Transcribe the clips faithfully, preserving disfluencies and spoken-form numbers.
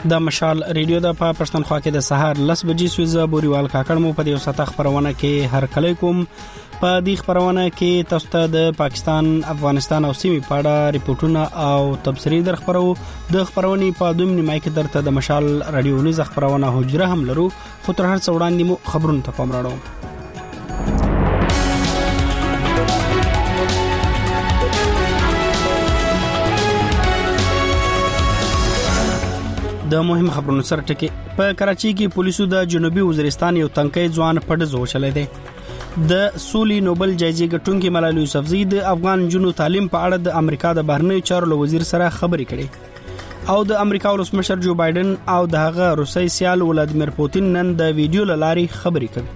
د مشال ریډیو د په پښتونخوا کې د سهار لس بجې سویزه بوريوال کاکړ مو په دې وسته خبرونه کې هر کله کوم په دې خبرونه کې تاسو ته د پاکستان افغانستان او سیمې په اړه ریپورتونه او تبصرې در خبرو د خبرونې په دویم نیمه کې درته د مشال ریډیو نیز خبرونه حجره هم لرو خو تر هر څه وړاندې مو خبرونه ته پام راوړو. د مهم خبرونو سره ټکی په کراچي کې پولیسو د جنوبي وزیرستان یو تنکي ځوان پټ ځو چلای دی. د سولي نوبل جایزې ګټونکي ملالۍ یوسفزۍ د افغان جنو تعلیم په اړه د امریکا د بهرنی چارو وزیر سره خبرې کړې او د امریکا ولسمشر جو بایدن او د هغه روسي سیال ولادیمیر پوتین نن د ویډیو لاري خبرې کړې.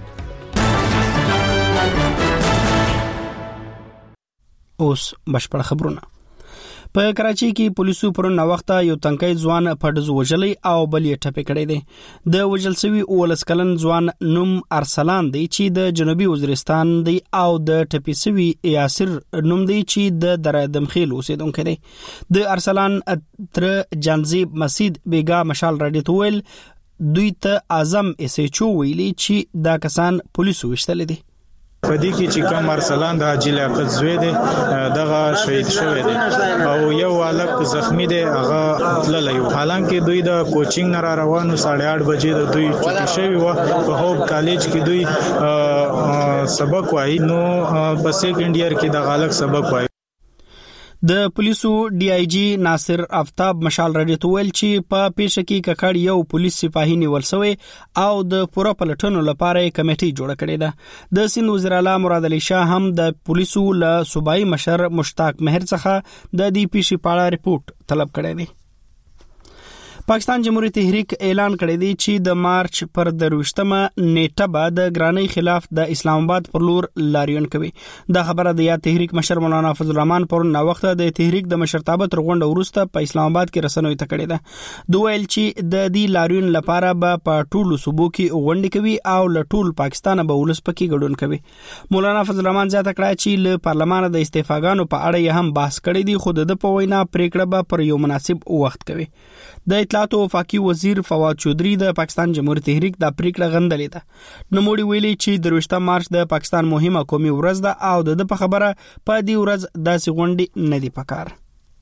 اوس بشپړ خبرونه. په کراچي کې پولیسو پرون وخت یو تنکي ځوان پټ وژلې او بل یې ټپي کړی دی. د وژل شوی اولس کلن ځوان نوم ارسلان دی چې د جنوبي وزیرستان دی او د ټپي شوی یاسر نوم دی چې د درادمخیل اوسیدونکو دی. د ارسلان تر جانزیب مسجد بیګا مشال راډیو تویل دوی ته اعظم اسچو ویلي چې دا کسان پولیسو وشتل دي. پدې کې چې کوم ارسلان د حاجی لیاقت زوی دی دغه شهید شوی دی او یو والک زخمی دی هغه تللی و. حالانکه دوی د کوچینګ نه را روانو ساڑھے آٹھ بجې د دوی چټي شوی و په هوب کالج کې دوی سبق وایي نو په سیکنډ ایئر کې د غالک سبق وایي. د پولیسو ډي آی جی ناصر افتاب مشال راډیو تویل چې په پیښه کې ککړ یو پولیس سپاهی نیول شوی او د پوره پلټنو لپاره کمیټي جوړه کړې ده. د سند وزیر اعلی مراد علي شاه هم د پولیسو له صوبایي مشر مشتاق مهر څخه د دې پیښې په اړه ریپورت طلب کړی دی. پاکستان جمهوریت تحریک اعلان کړی دی چې د مارچ پر درويشتمه نیټه بعد د ګرانی خلاف د اسلام آباد پر لور لاریون کوي. دا خبره د یا تحریک مشر مولانا فضل الرحمن پر نو وخت د تحریک د مشرتابه تر غونډه وروسته په اسلام آباد کې رسنوي ته کړی ده. دوی ویل چې د دې لاریون لپاره به په ټولو صوبو کې غونډې کوي او له ټول پاکستان به ولس پکې ګډون کوي. مولانا فضل الرحمن زیاته کړه چې له پارلمان د استعفاګانو په اړه یې هم بحث کړی دی خو د په وینا پریکړه به پر یو مناسب وخت کوي. د اطلاعات او وفاقي وزیر فواد چودري د پاکستان جمهوریت تحریک د پریکړه غندلې ده. نوموړي ویلي چې درويشتم مارچ د پاکستان مهمه قومي ورځ ده او د په خبره په دې ورځ داسې غونډې نه دي پکار.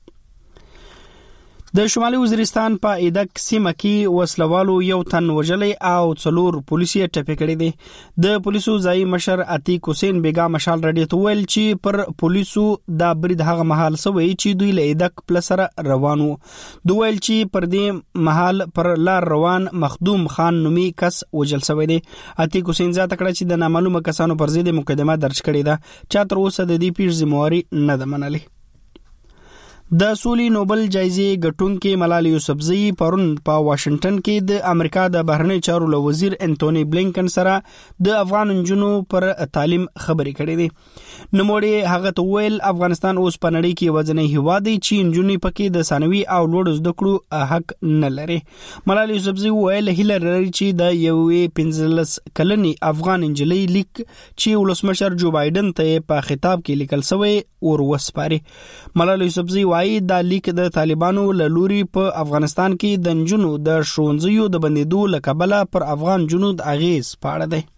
د شمالي وزیرستان په ایدک سیمه کې وسلوالو یو تن وژلې او څلور پولیسي ټپي کړي دي. د پولیسو ځای مشر عتیق حسین بیګا مشال راډیو ته ویل چې پر پولیسو دا برید هغه محل سوی چې دوی له ایدک پلسره روان وو. دوی ویل چې پر دې محل پر لار روان مخدوم خان نومي کس وژل شوی دی. عتیق حسین ځاته کړه چې د نامعلومه کسانو پر ضد مقدمه درج کړې ده چې تر اوسه د دې پیښې ذمہواری نه ده منلې. د سولي نوبل جایزې ګټونکي ملالۍ یوسفزۍ پرون په واشنگټن کې د امریکا د بهرنی چارو وزیر انټونی بلینکن سره د افغان جنونو پر تعلیم خبرې کړې دي. نوموړي هغه ته ویل افغانستان اوس په نړۍ کې وزنی هیواد دی چې جنونې پکې د ثانوي او لوړ زده کړو حق نه لري. ملالۍ یوسفزۍ ویل هیله لري چې د یوې پنځلس کلنې افغان انجلۍ لیک چې ولسمشر جو بایدن ته په خطاب کې لیکل شوی اور وسپاري. ملالۍ یوسفزۍ دا لیک د طالبانو له لوري په افغانستان کې د جنونو د شونځیو د بندیدو لکبله پر افغان جنود اغیز پاړه دی.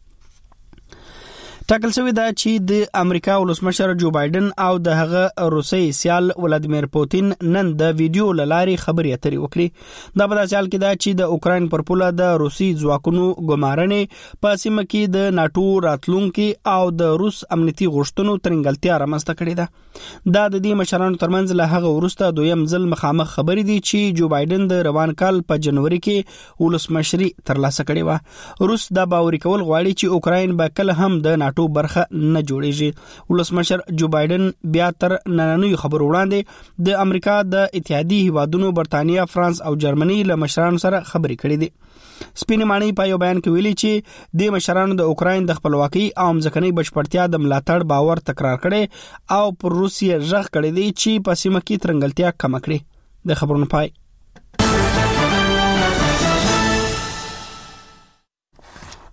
ټاکل شوی دا چې د امریکا ولسمشر جو بایدن او د هغه روسي سیال ولادیمیر پوتین نن د ویډیو لاري خبرې اترې وکړي. دا په داسې حال کې دا چې د اوکراین پر پوله د روسي ځواکونو ګمارنې په سیمه کې د ناتو راتلونکو او د روس امنیتي غوښتنو ترنګلتیا رامنځته کړې ده. دا د دې مشرانو ترمنځ له هغه وروسته دویم ځل مخامخ خبرې دي چې جو بایدن د روان کال په جنوري کې ولسمشري ترلاسه کړې و. روس دا باور کول غواړي چې اوکراین به کله هم د ناتو برخه نه جوړیږي. ولسمشر جو بایدن بیا تر نننوي خبرو وړاندې د امریکا د اتحادیې هیوادونو برتانیا، فرانس او جرمني له مشرانو سره خبرې کړې دي. سپینې ماڼۍ په یو بیان کې ویلي چې د مشرانو د اوکراین د خپلواکۍ او ځمکنۍ بشپړتیا د ملاتړ باور تکرار کړي او پر روسیې ژغ کړی دی چې په سیمه کې ترنګلتیا کم کړي. د خبرونو پای.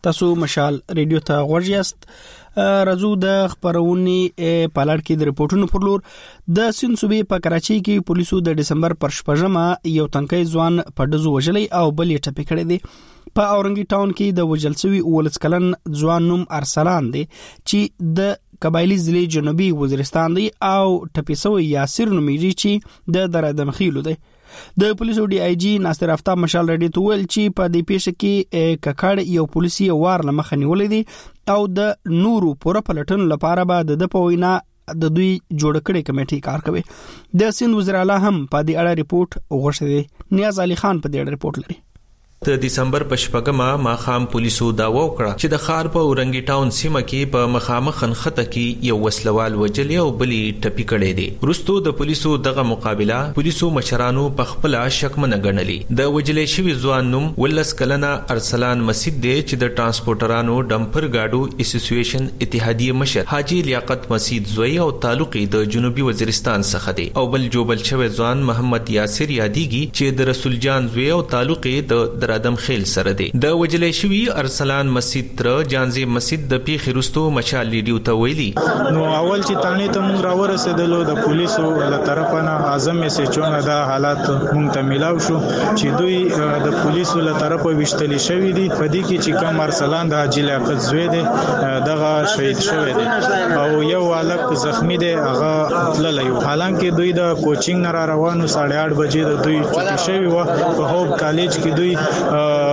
تاسو مشال ریډیو ته غوږ یاست. رازو د خبرونې په لړ کې د ریپورتونو پر لور د سند صوبې په کراچۍ کې پولیسو د دسمبر پر شپږمه یو تنکي ځوان په ډزو وژلې او بل یې ټپي کړی دی. په اورنګي ټاون کې د وژل شوی ولس کلن ځوان نوم ارسلان دی چې د قبایلی ضلع جنوبي وزیرستان دی او ټپي شوی یاسر نومیږي چې د درادم خېلو دی. د پولیسو ډي آی جی ناصر افتاب مشال ریډیو ته ویل چې په دې پیښه کې ککړ یو پولیسي وار لمخه نیولې دي او د نورو پوره پلټن لپاره به د پوینا د دوی جوړ کړي کمیټي کار کوي. د سند وزیر اعلی هم په دې اړه ریپورت وغوښتي دي. نیاز علي خان په دې اړه ریپورت لري. د دسمبر په شپږمه ماخام پولیسو داوا وکړه چې د خار په اورنګي ټاون سیمه کې په مخامخ خنخته کې یو وسلوال وجلی او بلی ټپي کړي دي. وروسته د پولیسو دغه مقابله پولیسو مشرانو په خپل شکمنه ګڼلي. د وجلی شوی ځوان نوم ولس کلنه ارسلان مسید دی چې د ترانسپورټرانو ډمپر گاډو اسوسییشن اتحادیه مشر حاجی لیاقت مسید زوی او تعلقي د جنوبي وزیرستان څخه دی او بل جوبل شوی ځوان محمد یاسر یادیږي چې د رسول جان زوی او تعلقي د ادم خیل سره دی. د وجلې شوی ارسلان مسید تر جانزي مسید د پیښې وروسته مشال ریډیو ته ویلي نو اول چې تانه ته موږ راورسېدلو د پولیسو له طرفه نه اعظم میسجونه دا حالات موږ ته ملاو شو چې دوی د پولیسو له طرفه وشتلی شوی دي. په دې کې چې کوم ارسلان د حاجی لیاقت زوی دی دغه شهید شوی دی او یو والک زخمی دی هغه تللی و. حالانکه دوی د کوچینګ نه را روانو ساڑھے آٹھ بجې د دوی چټي شوی و. په هوب کالج کې دوی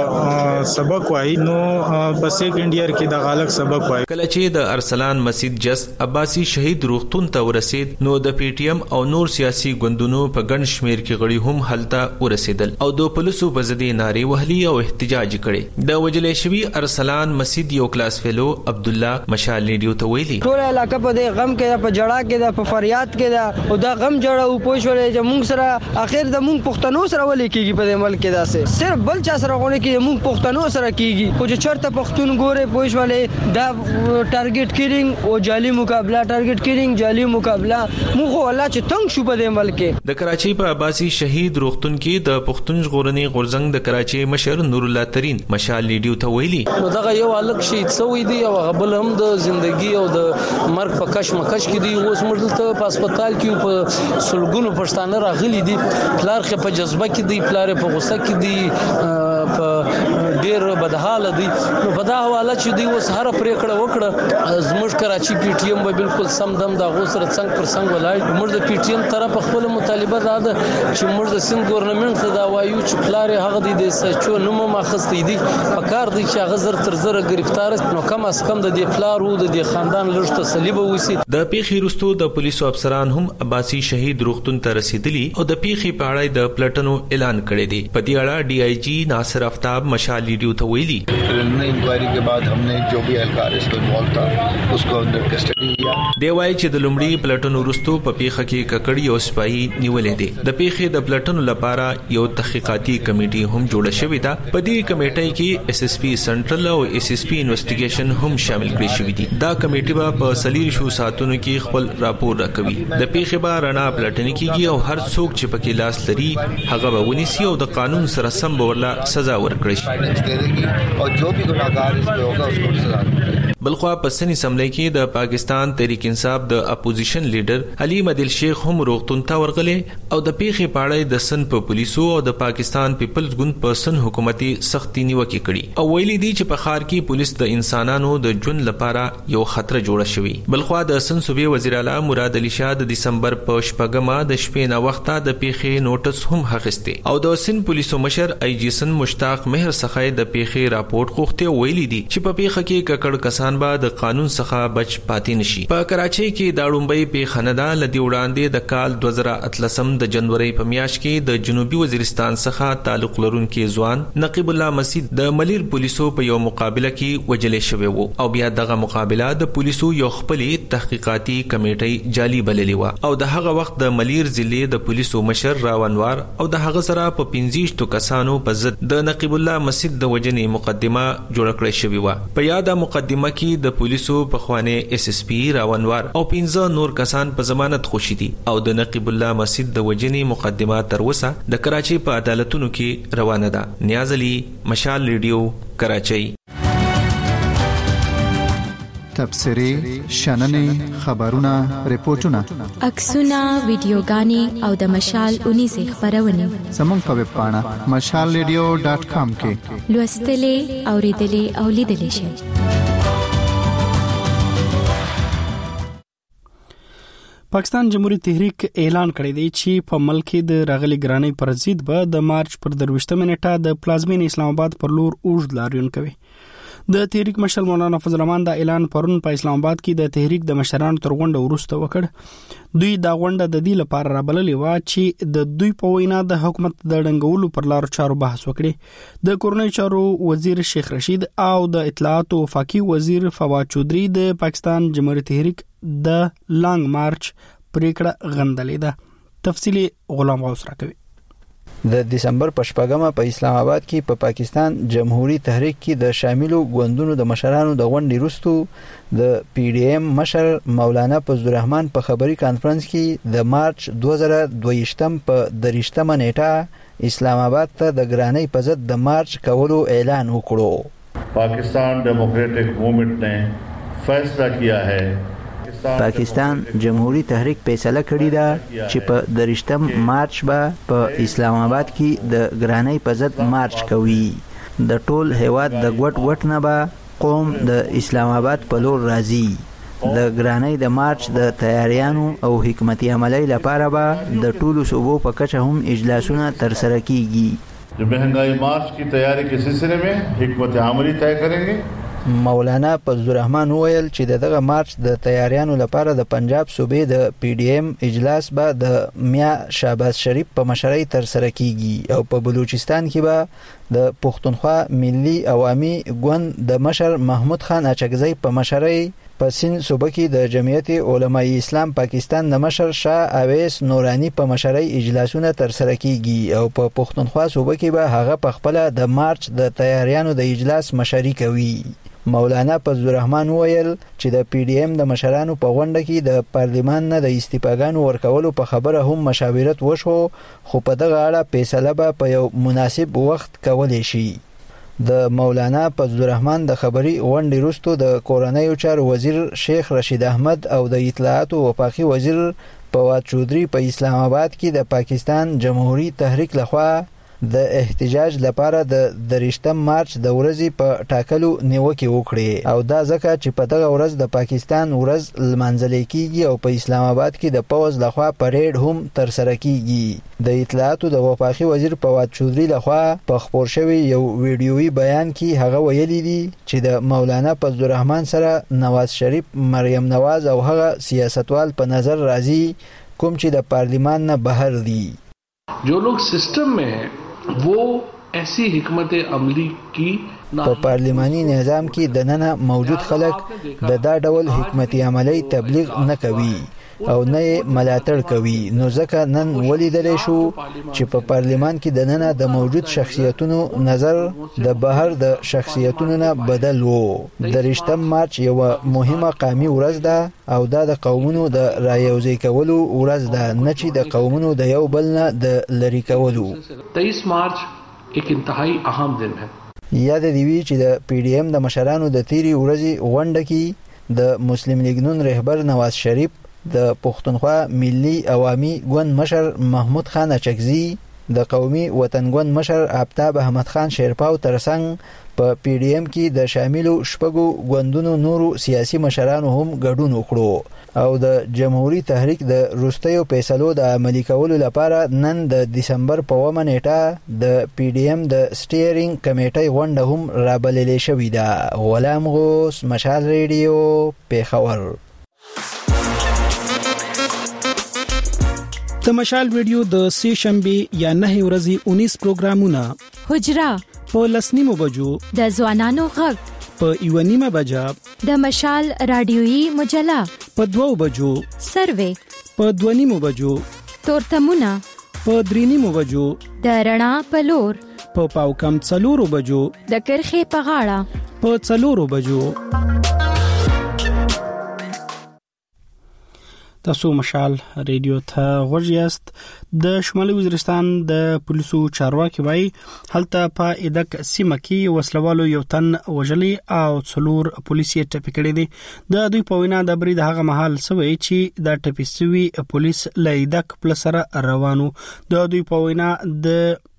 سبق وای نو په سیکنډ ایئر کې د غالک سبق وای. کله چې د ارسلان مسید جس عباسی شهید روغتون ته ورسید نو د پی ټی ایم او نور سیاسي ګوندونو په ګڼ شمیر کې غړي هم هلته ورسیدل او د پولیسو په ضد ناري وهلي او احتجاج کړي. د وجلې شوی ارسلان مسید یو کلاس فیلو عبد الله مشال ریډیو ته ویلي ټول علاقه په دې غم کې په جړه کې د په فریاد کې دا او دا غم جړه او پوښولې چې موږ سره اخر د موږ پښتنو سره ولې کېږي په دې ملک کې داسې صرف بل چا سره غوړي کې موږ پښتنو سره کېږي خو چې چرته پښتون ګوره پوښولې دا ټارګټ کیلینګ او جعلي مقابله ټارګټ کیلینګ جعلي مقابله موږ الله چې تنگ شو په دې ملک کې. د کراچۍ په عباسی شهید روغتون کې د پښتون ژغورنې غورځنګ د کراچۍ مشر نور الله ترين مشال ریډیو ته ویلي نو دغه یو الګ شهید سوی دی او غبل هم د ژوندۍ او د مرګ په کش مکش کې دی. اوس موږ ته په هسپتال کې په سلګونو پښتانه راغلي دي. پلار خې په جذبه کې دی پلار په غوسه کې دی په ډیر بدحاله دي. نو په دا حواله چې دی اوس هر پریکړه وکړه زموږ کراچي پی ټی ایم به بالکل سم دم دا غوسره څنګه پر څنګه ولاړ. موږ د پی ټی ایم طرف خپل مطالبه دا ده چې موږ د سند ګورنمنت ته دا وایو چې پلار هغه دی د سچو نوم ماخستې دي په کار دی چې هغه زر تر زر گرفتار نو کم از کم د دې پلار وو د دې خاندان لږ تسلی به وسی. د پیښې وروسته د پولیسو افسران هم عباسی شهید روغتون ته رسیدلی او د پیښې په اړه د پلټنو اعلان کړی دی. په دې اړه ډي آی جی ناصر افتاب مشال ریډیو ته ویلي انکوائری کے بعد ہم نے جو بھی اہلکار اس کو انوالو تھا اس کو انڈر کسٹڈی لیا. دی وایي چې د لومړي پلټنو وروسته په پیښه کې ککړی او سپایي نیولې دي. د پیښې د پلټنو لپاره یو تحقیقاتي کمیټي هم جوړه شوې ده. په دې کمیټي کې اس اس پی سنټرل او اس اس پی انویسټیګیشن هم شامل کړي شوې دي. دا کمیټي به په سلیر شو ساتونو کې خپل راپور راکوي. د پیښې به رڼا پلټنې کیږي او هر څوک چې پکې لاس لري هغه به ونیسي او د قانون سره سم به ورله سزا ورکړي شي اور جو بھی گناہگار اس پہ ہوگا اس کو سزا ملے. بلخوا په سنی اسمبلی کې د پاکستان تحریک انصاف د اپوزیشن لیډر علي مدل شیخ هم روغتون ته ورغلی او د پیښې په اړه د سن په پولیسو او د پاکستان پیپلز ګوند په سن حکومتي سختي نیوکه کړي او ویلي دي چې په ښار کې پولیس د انسانانو د ژوند لپاره یو خطر جوړه شوی. بلخوا د سن صوبې وزیر اعلی مراد علي شاه د دسمبر په شپږمه د شپې نه وخته د پیښې نوټس هم اخیسته او د سن پولیسو مشر ای جی سن مشتاق مهر څخه د پیښې راپورټ غوښته ویلي دي چې په پیښه کې ککړ کسان به د قانون څخه بچ پاتې نشي. په کراچۍ کې دا لومړی پیښه نه ده. لدی وړاندې د کال دوه زره اتلسم د جنوري په میاشت کې د جنوبي وزیرستان څخه تعلق لرونکي ځوان نقیب الله مسید د ملیر پولیسو په یو مقابله کې وجلې شوی وو او بیا دغه مقابله د پولیسو یو خپل تحقیقاتي کمیټي جعلي بللی و او د هغه وخت د ملیر ضلع د پولیسو مشر راونوار او د هغه سره په پنځه کسانو په ضد د نقیب الله مسید د وجنې مقدمه جوړ کړې شوی و. په یاده مقدمه کې د پولیسو په خوانه اس اس پی راونوار او پنځه نور کسان په ضمانت خوشي دي او د نقیب الله مسید د وجنې مقدمه تر اوسه د کراچۍ په عدالتونو کې روانه ده. نیاز علي مشال ریډیو کراچۍ. تبصرې شننې خبرونه ریپورتونه عکسونه ویډیوګانې او د مشال اونیزه خبرونه زموږ په ویب پاڼه مشال ریډیو ډاټ کام کې لوستلې اوریدلې او لیدلې شئ. پاکستان جمهوریت تحریک اعلان کړی دی چې په ملک کې د راغلي ګرانۍ پر ضد به د مارچ پر درویشتمه نیټه د پلازمین اسلام آباد پر لور اوږد لاریون کوي. د تحریک مشر مولانا فضل الرحمن دا اعلان پرون په اسلام آباد کې د تحریک د مشرانو تر غونډه وروسته وکړ. دوی دا غونډه د دې لپاره رابللې و چې د دوی په وینا د حکومت د ډنګولو پر لارو چارو بحث وکړي. د کورنۍ چارو وزیر شیخ رشید او د اطلاعات او وفاقي وزیر فواد چودري د پاکستان جمهوریت تحریک د لانګ مارچ پریکړه غندلې ده. تفصیلی غلام غوث راکوي. د دسمبر په شپږمه په اسلام آباد کې په پا پاکستان جمهوریت تحریک کې د شاملو ګوندونو د مشرانو د غونډې وروسته د پی ډی ایم مشر مولانا فضل الرحمن په خبري کانفرنس کې د مارچ دوه زره دوه په دریشتمه نیټه اسلام آباد ته د ګرانۍ په ضد د مارچ کولو اعلان وکړو. پاکستان ڈیموکریٹک موومنٹ نے فیصلہ کیا ہے پاکستان جمهوریت تحریک فیصله کړې ده چې په دریشتم مارچ به په اسلام آباد کې د ګرانۍ په ضد مارچ کوي. د ټول هیواد د ګوټ ګوټ نه به قوم د اسلام آباد په لور راځي. د ګرانۍ د مارچ د تیاریانو او حکمت عملی لپاره به د ټولو صوبو په کچه هم اجلاسونه ترسره کیږي. جو مهنګای مارچ کی تیاری کے سلسلے میں حکمت عملی طے کریں گے. مولانا فضل الرحمن ویل چې دغه مارچ د تیاریانو لپاره د پنجاب صوبې د پی ډی ایم اجلاس به د میا شهباز شریف په مشرۍ تر سره کیږي او په بلوچستان کې به د پښتونخوا ملي عوامي ګوند د مشر محمود خان اچکزی په مشرۍ، په سین صوبه کې د جمعیت علماء اسلام پاکستان د مشر شاه اویس نورانی په مشرۍ اجلاسونه تر سره کیږي او په پښتونخوا صوبه کې به هغه په خپل د مارچ د تیاریانو د اجلاس مشري کوي. مولانا فضل الرحمن ویل چې د پی ډی ایم د مشرانو په غونډه کې د پارلیمان نه د استعفاګانو ورکولو په خبره هم مشاورت وشو، خو په دغه اړه فیصله به په یو مناسب وخت کولی شي. د مولانا فضل الرحمن د خبري غونډې وروسته د کورنیو چارو وزیر شیخ رشید احمد او د اطلاعات او وفاقي وزیر فواد چودري په اسلام آباد کې د پاکستان جمهوریت تحریک لخوا د احتجاج لپاره د دریشتم مارچ د ورځې په ټاکلو نیوکه وکړي او دا ځکه چې په دغه ورځ د پاکستان ورځ لمانځل کیږي او په اسلام آباد کې د پوز لخوا پریډ هم تر سره کیږي. د اطلاعات او وفاقي وزیر فواد چودري لخوا په خبر شوی یو ویډیویي بیان کې هغه ویلي دي چې د مولانا فضل الرحمن سره نواز شریف، مریم نواز او هغه سیاستوال په نظر راځي کوم چې د پارلیمان نه بهر دي. جو لوگ سسٹم میں ہیں وہ ایسی حکمت عملی کی په پارلیماني نظام کې د نن موجود خلک د دا ډول حکمت عملی تبلیغ نه کوي او نه ملاتړ کوي. نو ځکه نن ولیدلی شو چې په پارلیمان کې د نن د موجود شخصیتونو نظر د بهر د شخصیتونو نه بدل وو. دریشتم مارچ یو مهمه قومي ورځ ده او دا د قومونو د رایوځای کولو ورځ ده، نه چې د قومونو د یو بل نه د لری کولو. तेईस मार्च एक इंतहाई अहम दिन है. یاد دی وی چې د پی ډی ایم د مشرانو د تیری ورځې غونډه کې د مسلم لیگ نون رهبر نواز شریف، د پښتونخوا ملي عوامي ګوند مشر محمود خان اچکزی، د قومي وطن ګوند مشر آفتاب احمد خان شیرپاو ترڅنګ په پی ډی ایم کې د شاملو شپږو ګوندونو نورو سیاسي مشرانو هم ګډون وکړو او د جمهوریت تحریک د روستیو فیصلو د عملي کولو لپاره نن د دسمبر په اوومه نیټه د پی ډی ایم د سټیرینګ کمیټې غونډه هم رابللې شوې ده. غلام غوث، مشال ریډیو، پیښور. د مشال ریډیو د سه شنبه یا نه ورځې اونیس پروګرامونه: حجره په لسنیمو بجو، د ځوانانو غږ په یونیمه بجا، د مشال رادیويي مجله په دوو بجو، سروې په دونیمو بجو، تورتمونه په درینیمو بجو، د رڼا په لور په پاو کم څلورو بجو، د کرخې په غاړه په څلورو بجو. تاسو مشال ریډیو ته غوږیاست. د شمالي وزیرستان د پولیسو چارواکي وایي هلته په ادک سیمه کې وسلوالو یو تن وژلي او څلور پولیسي ټپي کړي دي. د دوی په وینا د برید هغه مهال سوي چې د ټپي سوي پولیس له ادک پل سره روانو. د دوی په وینا د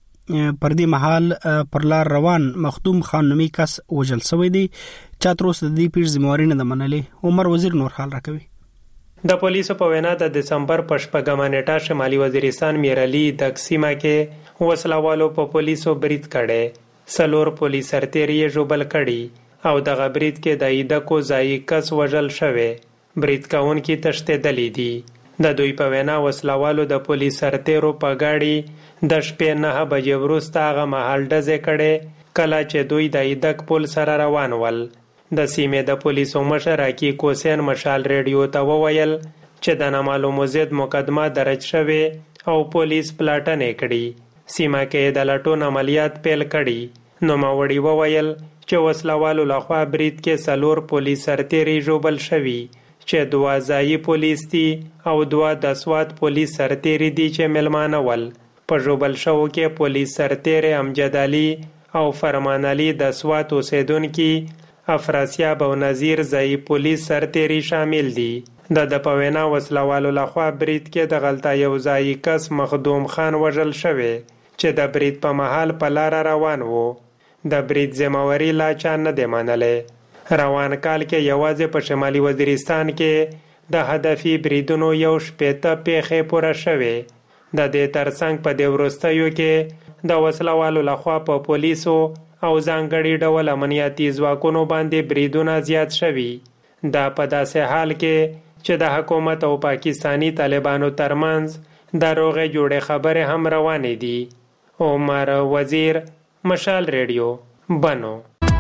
پردي محل پر لار روان مخدوم خان نومي کس وژل سوی دی. چاتروس د دې پیښې ذمہواري نه منلې. عمر وزیر نور حال راکوي. د پولیسو په وینا د دسمبر په شپږمه نیټه شمالي وزیرستان میرعلی د سیمه کې وسلوالو په پولیسو برید کړي. څلور پولیس سرتیري ژوبل کړي او د برید کې د ایدکو ځای کس وژل شوی. برید کوونکي تښتېدلي دي. د دوی په وینا وسلوالو د پولیس سرتیرو په گاډي د شپې نه بجې وروسته هغه مهال ډزې کړي کله چې دوی د ایدک پل سره روان ول. د سیمې د پولیسو مشر حقی کوسین مشال ریډیو ته وویل چې د نامعلومو ضد مقدمه درج شوې او پولیس پلاټنې کړي. سیمه کې د لټون عملیات پیل کړي. نوموړي وویل چې وسلوالو لخوا برید کې څلور پولیس سرتیري ژوبل شوي چې دوه ځایي پولیس دي او دوه د سوات پولیس سرتیري دي چې ملمانه ول. په ژوبل شوو کې پولیس سرتیري امجد علي او فرمان علي د سوات اوسیدونکي افراسیاب او نظیر ځای پولیس سرتیري شامل دي. د د پوینا وسلوالو لخوا برید کې د غلطه یو ځای کس مخدوم خان وژل شوی چې د برید په محل په لار روان وو. د برید ذمہواري لا چا نه دی منلې. روان کال کې یوازې په شمالي وزیرستان کې د هدفي بریدونو یو شپېته پیښې پوره شوې. د دې ترڅنګ په دې وروستیو کې د وسلوالو لخوا په پولیسو او ځانګړي ډول امنیتي ځواکونو باندې بریدونه زیات شوي. دا په داسې حال کې چې د حکومت او پاکستانی طالبانو ترمنځ د روغې جوړې خبرې هم روانې دي. عمر وزیر مشال ریډیو بنو.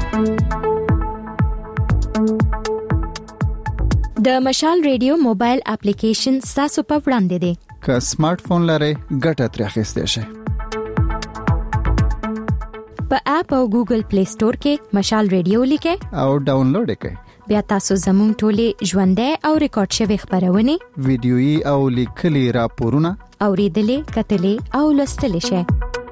د مشال ریډیو موبایل اپلیکیشن تاسو په وړاندې دی. که سمارټ فون لرئ ګټه ترې اخیستی شئ. په اپ او ګوګل پلی سٹور کې مشال ریډیو لیکئ او ډاونلوډ کړئ. بیا تاسو زموږ ټولې ژوندۍ او ریکارډ شوی خبرونه ویډیويي او لیکلي راپورونه اوریدلې کتلې او لوستلې شئ.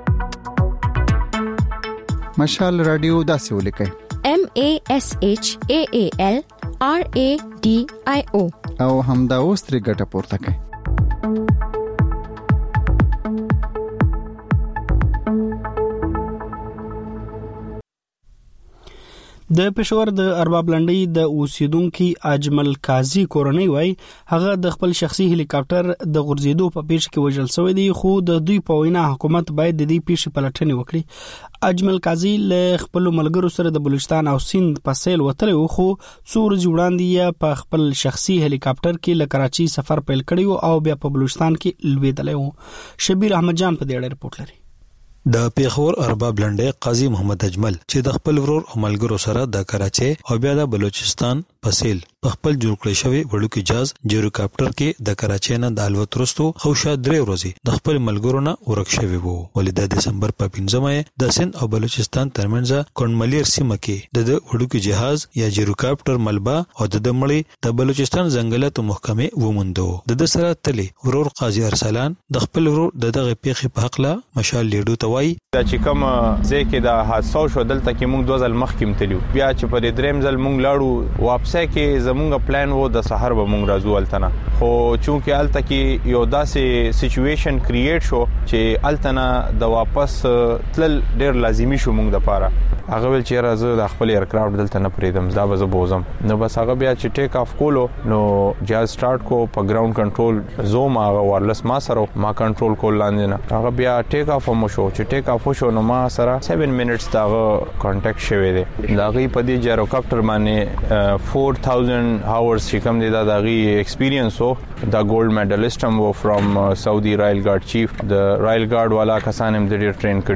مشال رادیو داسې ولیکئ: M A S H A A L R A D I O او همدا اوس ترې ګټه پورته کړئ. د پېښور د ارباب لنډۍ د اوسیدونکو اجمل قاضي کورنۍ وای هغه د خپل شخصي هلیکاپټر د غورځېدو په پیښه کې وژل شوی دی، خو د دوی په وینا حکومت باید د دې پیښې پلټنه وکړي. اجمل قاضي له خپل ملګرو سره د بلوچستان او سند په سیل وتلی و، خو څو ورځې وړاندې یې په خپل شخصي هلیکاپټر کې له کراچي سفر پیل کړی او بیا په بلوچستان کې لوېدلی و. شبیر احمد جان په دې اړه رپورټ لري. د پیښور ارباب لنډۍ قاضي محمد اجمل چې د خپل ورور او ملګرو سره د کراچي او بیا د بلوچستان په سیل په خپل جوړ کړی شوی وړوکی جاز جیروکاپټر کې د کراچي نه د الوت وروسته خوشا درې ورځې د خپل ملګرو نه ورک شوی وو. ولې د دسمبر په پنځمه د سند او بلوچستان ترمنځ کونملیر سیمه کې د وړوکی جهاز یا جیروکاپټر ملبا او د دمړي د بلوچستان ځنګلاتو محکمه وموندو. د د سره تلی ورور قاضي ارسلان د خپل ورور دغه پیښې په حق لا مشال لیډو وای دا چې کوم ځکه د حادثه شو دلته کې موږ دوه ځل مخکې تلو، بیا چې په دریم ځل موږ لاړو واپسه کې زمونږ پلان وو د سحر به موږ راځو التنه، خو چونکه الته کې یو داسې سچويشن کریټ شو چې التنه د واپس تل ډیر لازمی شو موږ د پاره. هغه ول چې راځه د خپل ایرکرافټ دلته نه پریدم، دا به زه بوزم نو بس هغه بیا چې ټیک اف کولو نو جاز سٹارټ کو په ګراوند کنټرول زوم هغه وایرلس ما سره ما کنټرول کول لاندې نه، هغه بیا ټیک اف مو شو چې ټیک اف شو نو ما سره سبع منټس داغه کانټیکټ شوی دی. داغي په دې جیروکاپټر باندې four thousand hours چې کوم دی دا داغي ایکسپیرینس وو. دا ګولډ میډالیسټ هم وو فرام سعودي رایل ګارد چیف، د رایل ګارد والا کسان هم د ډیر ټرین کړیو.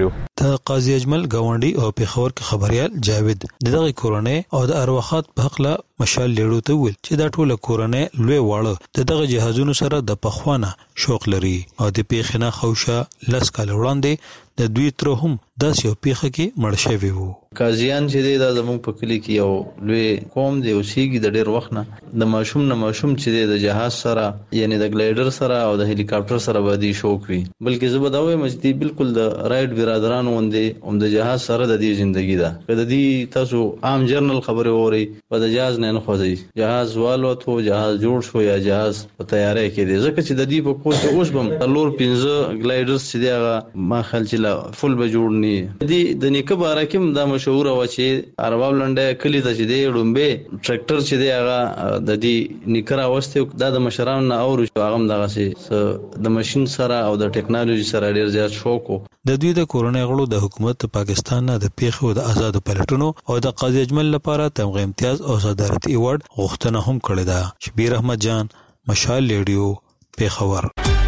د قاضي اجمل گاونډي او پیښور کې خبريال جاوید دغه کورونه او د اروخات په حق له مشال لیړو ته ویل چې دا ټوله کورونه لوی واړه دغه جهازونو سره د پخوانه شوق لري او د پیښنه خوشه لاس کال وړاندې د دوی تر هم داسې یو پیښه کې مړ شوی وو. قاضیان چې دی دا زموږ په کلی کې یو لوی قوم دی او سیګي د ډېر وخت نه د ماشوم نه ماشوم چې دی د جهاز سره یعنی د ګلایډر سره او د هلیکاپټر سره باندې شوق وي بلکې زه به دا وایم چې دی بالکل د رائټ برادرانو وندې هم د جهاز سره د دې ژوندۍ ده کله دی تاسو عام جرنل خبره ووري په د جهاز نه نه خوځي جهاز والوتو جهاز جوړ شو یا جهاز په تیاری کې دی ځکه چې د دې په کور کې اوس بم لور پنځه ګلایډرز چې دی ما خل چې فل به جوړ نه دی د نیکه بارکم د مشهور و چې ارباب لنډه کلی ته چې دی ډومبه ټریکټر چې دی هغه د دې نیکرا واستو دا د مشرانو نه اورو هغه دغه سي د ماشين سره او د ټکنالوژي سره ډیر زیات شوق د دوی د کورونې غړو د حکومت پاکستان نه د پیښو د آزاد پلټونو او د قاضي اجمل لپاره تمغه امتیاز او صدارت ایوارډ غوښتنه هم کړې ده. شبیر احمد جان، مشال ریډیو، پیښور.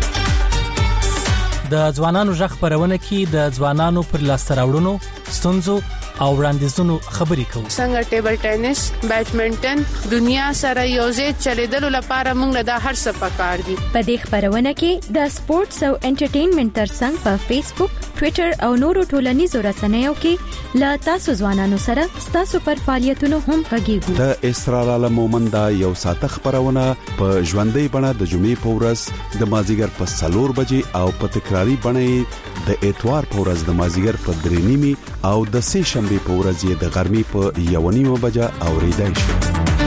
د ځوانانو ژغ خبرونه کې د ځوانانو پر لاسته راوړنو ستونزو او وړاندیزونو خبرې کوو. څنګه ټیبل ټینس، بیډمنټن دنیا سره یوځای چلیدلو لپاره موږ له هر څه پکار دي. په دې خبرونه کې د سپورتس او انټرټینمنټ ترڅنګ په فیسبوک، ټوئیټر او نورو ټولنیزو رسنیو کې له تاسو ځوانانو سره تاسو پر فعالیتونو هم غږیږو. د اسرار عالم مومندا یو ساعت خبرونه په ژوندۍ بڼه د جمعې په ورځ د مازیګر په سلور بجې او په تکراری بڼه د اتوار په ورځ د مازیګر په درې نیمه او د سه شنبه په ورځ د غرمې په یو نیمه بجه اوریدای شي.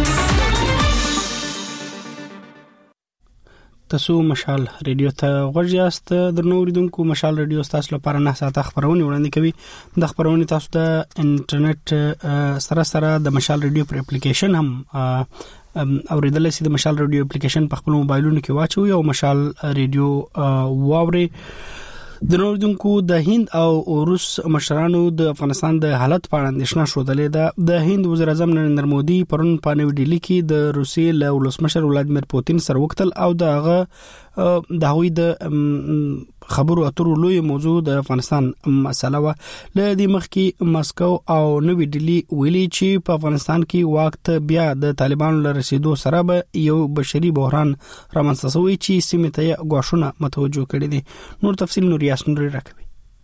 تاسو مشال ریډیو ته غوږیاست. درنو اوریدونکو، مشال ریډیو تاسو لپاره نه ساعته خبرونه وړاندې کوي. د خبرونه تاسو د انټرنیټ سره سره د مشال ریډیو پر اپلیکیشن هم اوریدل شي. د مشال ریډیو اپلیکیشن په خپل موبایلونو کې واچوي او مشال ریډیو واوري. د نوردونکو د هند او روس مشرانو د افغانستان د حالت په اړه اندېښنه شودلې ده. د هند وزیر اعظم نریندر مودي پرون په نوې ډیلی کې د روسیې له ولسمشر ولادیمیر پوتین سره وکتل او دغه د هوی د خبرو اترو لوی موضوع د افغانستان مسله و. له دې مخکې مسکو او نوې ډیلی ویلي چې په افغانستان کې وخت بیا د طالبانو له رسیدو سره به یو بشري بحران رامنځته شوی چې سیمه ته غواړونه متوجه کړي دي. نور تفصیل نور یاسمن راکوي.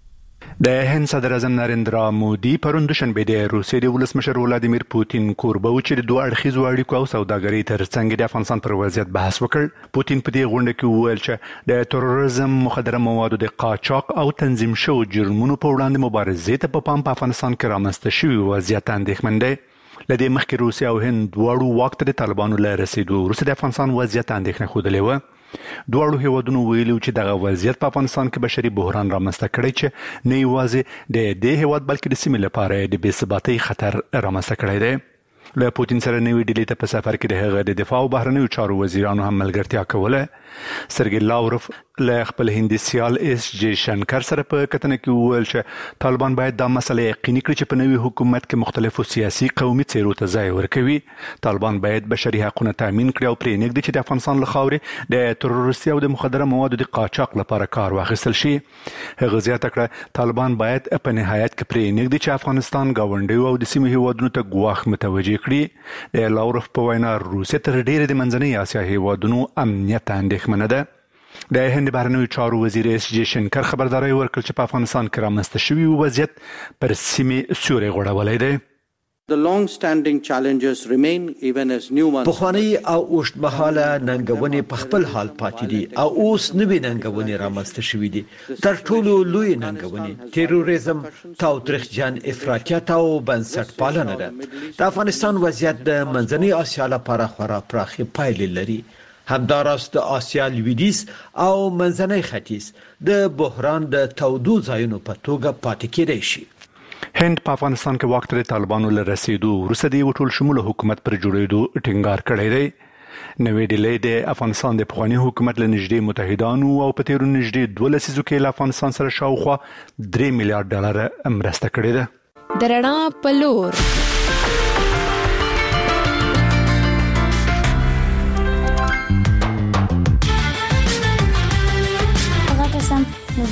د هند صدر اعظم نریندرا مودي پرون دوشنبه د روسیې د ولسمشر ولادیمیر پوتین کوربه و چې د دوه اړخیزو اړیکو او سوداګرۍ ترڅنګ د افغانستان پر وضعیت بحث وکړ. پوتین په دې غونډه کې وویل چې د تروریزم، مخدره موادو د قاچاق او تنظیم شوو جرمونو په وړاندې مبارزې ته په پام په افغانستان کې رامنځته شوی وضعیت اندېښمن دی. لدې مخکې روسیا او هند دواړو واک ته د طالبانو له رسیدو وروسته د افغانستان وضعیت اندېښنه ښودلې وه. دواړو هیوادونو ویلي چې دغه وضعیت په افغانستان کې بشري بحران رامنځته کړی چې نه یوازې د دې هیواد بلکې د سیمې لپاره د بې ثباتۍ خطر رامنځته کړی دی. له پوتین سره نوې ډیلی ته په سفر کې د هغه د دفاع او بهرنیو چارو وزیرانو هم ملګرتیا کوله. سرګی لاوروف له خپل هندي سیال اس جی شنکر سره په کتنه کې وویل چې طالبان باید دا مسله یقیني کړي چې په نوي حکومت کې مختلفو سیاسي قومي څیرو ته ځای ورکوي. طالبان باید بشري حقوقونه تامین کړي او پرې نږدې چې د افغانستان له خاورې د تروریستي او د مخدره موادو د قاچاق لپاره کار واخیستل شي. هغه زیاته کړه طالبان باید په نهایت کې پرې نږدې چې افغانستان ګاونډیو او د سیمې هیوادونو ته ګواښ متوجه کړي. د لاوروف په وینا روسیه تر ډیره د منځنۍ اسیا هیوادونو امنیت اندېښمنه ده. د هند بهرنیو چارو وزیر اس جی شنکر خبرداري ورکړه چې په افغانستان کې رامنځته شوی وضعیت پر سیمې سیوري غوړولی دی. The long-standing challenges remain even as new ones. بخوانی او اوږدمهاله ننګونې په خپل حال پاتې دي او اوس نوې ننګونې رامنځته شوې دي. تر ټولو لوی ننګونې تروریزم، تاوتریخجن، افراطیت او بنسټپالنه ده. د افغانستان وضعیت د منځنۍ اسیا لپاره خورا پراخې پایلې لري. همداراز د آسیا لویدیځ او منځنۍ ختیځ د بحران د تودو ځایونو په توګه پاتې کېدای شي. هند په افغانستان کې وخت د طالبانو له رسیدو وروسته د ټول شموله حکومت پر جوړېدو ټینګار کړی دی. نوې ډیلی د افغانستان د پخواني حکومت له نږدې متحدانو او په تیرو نږدې دوه لسیزو کې له افغانستان سره شاوخوا درې میلیارډ ډالر مرسته کړې ده. د رڼا په لور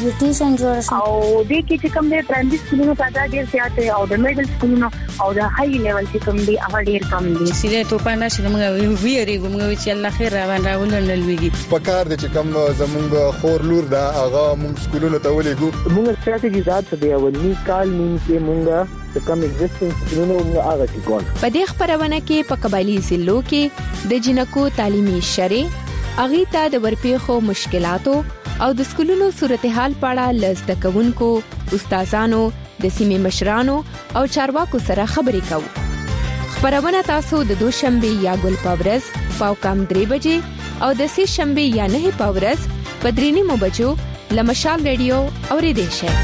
بیوټیشن جوړ شم او د کې چې کوم د پرایمري سکولونو تعداد ډیر زیات دی او د میډل سکولونو او د های لیول چې کوم دی هغه ډیر کم دي. سیله ته پانا چې موږ ویریږو موږ چې الله خیر را باندې راولل لويږي. په کار دي چې کوم زمونږ خور لور دا هغه موږ سکولونو ته ولېګو. موږ ستراتیژي ذات دی او نیکال نیم کې موږ د کوم ایگزیسټنس سکولونو موږ هغه چې ګون. په دې خبرونه کې په قبایلی ضلعو کې د جنکو تعلیمي شری اغي ته د ورپېخو مشکلاتو او د سکولونو صورتحال په اړه لږ تکونکو استادانو د سیمې مشرانو او چارواکو سره خبرې کوو. خبرونه تاسو د دوشنبه یا ګل پاورز پاو کم درې بجې او د سه شنبه یا نه پاورز په درې نیمو بجو لمشال ریډیو اوریدئ شئ.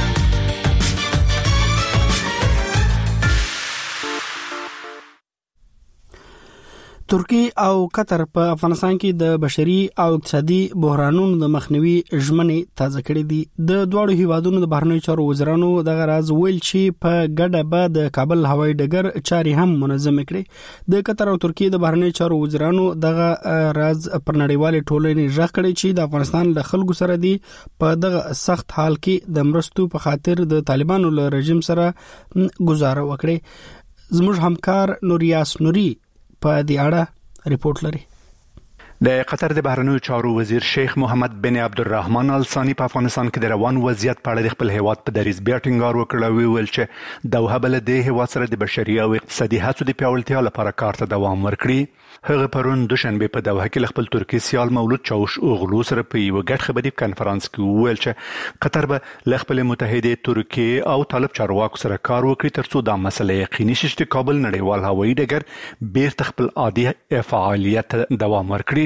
ترکی او قطر په افغانستان کې د بشري او اقتصادي بحرانونو د مخنیوي ژمنې تازه کړې دي. د دوه هیوادونو د بهرنیو چارو وزرانو دغه راز ویل چې په ګډه به د کابل هوایي ډګر چاري هم منظم کړي. د قطر او ترکیه د بهرنیو چارو وزرانو دغه راز پر نړیوال ټولنې ژغ کړی چې د افغانستان له خلکو سره دی په دغه سخت حال کې د مرستو په خاطر د طالبانو له رژیم سره گزاره وکړي. زموږ همکار نوریاس نوري په دې اړه ریپورت لري. د قطر د بهرنیو چارو وزیر شیخ محمد بن عبدالرحمن ال ثانی په افغانستان کې د روان وضعیت په اړه د خپل هیواد په دریځ بیا ټینګار وکړ او ویل چې دوحه بل د هیواد سره د بشري او اقتصادي هڅو د پیاوړتیا لپاره کار ته دوام ورکړي. هغه پرون دوشنبه په دوحه کې خپل ترکی سیال مولود چاوش اوغلو سره په یو ګډ خبري کانفرنس کې ویل چې قطر به له خپل متحده ترکیه او طالب چارواکو سره کار وکړي ترڅو دا مسله یقیني شي چې کابل نړیوال هوایي ډګر بیرته خپل عادي فعالیت دوام ورکړي.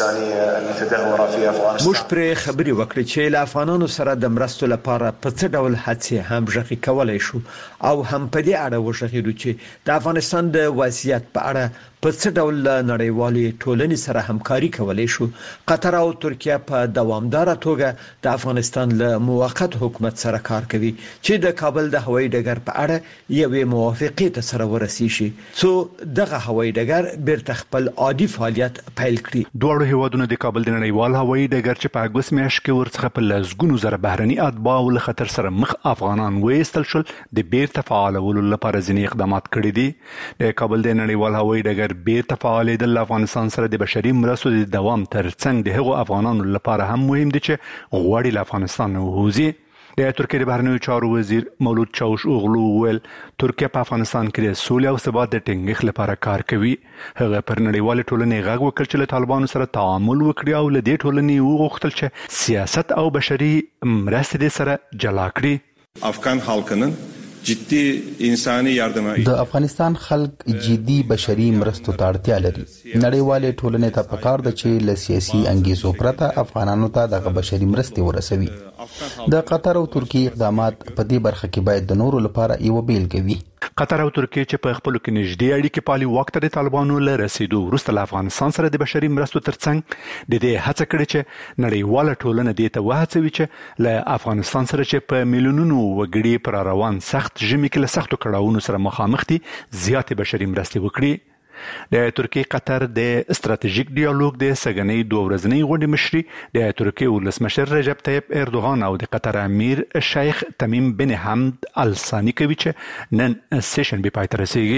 موږ پرې خبري وکړې چې له افغانانو سره د مرستو لپاره په څه ډول هڅې هم ژغې کولای شو او هم په دې اړه وشغېدو چې د افغانستان د وضعیت په اړه په څه ډول نړیوالې ټولنې سره همکاري کولای شو. قطر او ترکیه په دوامدار توګه د افغانستان له موقت حکومت سره کار کوي چې د کابل د هوایي ډګر په اړه یوې موافقې ته سره ورسیږي څو دغه هوایي ډګر بیرته خپل عادي فعالیت پیل کړي. دوه هیوادونو د کابل د نړیوال هوایي ډګر چې په اګوست میاشت کې ورڅخه په لزګونو زره بهرني اتباع له خطر سره مخ افغانان وېستل شول د بیرته فعالولو لپاره ځینې اقدامات کړي دي. د کابل د نړیوال هوایي ډګر بیرته فعالېدل افغانستان سره د بشري مرستو د دوام ترڅنګ د هغو افغانانو لپاره هم مهم دي چې غواړي له افغانستان ووځي. د ترکیه د بهرنیو چارو وزیر مولود چاوش اوغلو ویل ترکیه په افغانستان کې د سولې او ثبات د ټینګښت لپاره کار کوي. هغه پر نړیوال ټولنې غږ وکړ چې له طالبانو سره تعامل وکړي او له دې ټولنې وغوښتل چې سیاست او بشري مرستې سره جلا کړي. افغان خلکونن جدي انساني yardıma د افغانستان خلک جدي بشري مرستو ته اړتیا لري. نړیوال ټولنې ته پکار ده چې له سیاسي انګیزو پرته افغانانو ته د بشري مرستې ورسوي. د قطر او ترکیه اقدامات په دې برخه کې باید د نورو لپاره یو بیلګه وي. قطر او ترکیه چې په خپل کې نږدې اړیکې پالي وخت د طالبانو له رسیدو وروسته له افغانستان سره د بشري مرستو ترڅنګ د دې هڅه کړې چې نړیواله ټولنه دې ته وهڅوي چې له افغانستان سره چې په میلیونونو وګړي پر روان سخت ژمي کې له سختو کړاوونو سره مخامخ دي زیاتې بشري مرستې وکړي. د ترکیه قطر د استراتیژیک ډیالوګ د سګنۍ دوه ورځنۍ غونډې مشري د ترکیه ولسمشر رجب طیب اردوغان او د قطر امیر شیخ تمیم بن حمد ال ثانی کوي چې نن سیشن به پای ته رسیږي.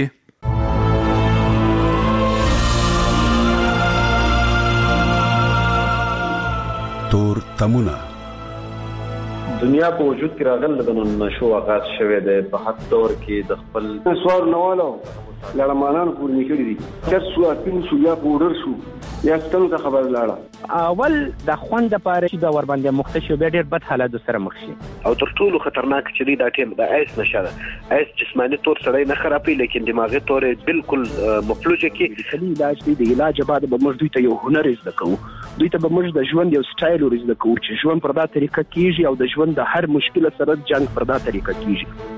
تور تمونه دنیا په وجود کې راغل د نشو آغاز شوه د په حد دور کې د خپل سوار نوالو لړمانان پور نکړي دي چې سو اپین سو یا پودر شو یا ستنو ته خبر لاړه اول د خوند لپاره چې د ور باندې مختشو به ډېر بد حالت سره مخ شي او تر ټولو خطرناک چې دی دا ټیم د ایس نشه ایس جسمانی تور سره نه خرابي لیکن دماغي تور بالکل مفلوجه کې کلی علاج دی د علاج بعد به موږ دوی ته یو هنر زده کوو دوی ته به موږ د ژوند یو سټایل ورزده کوو چې ژوند پر دا طریقه کیږي او د ژوند د هر مشکل سره جنگ پر دا طریقه کیږي.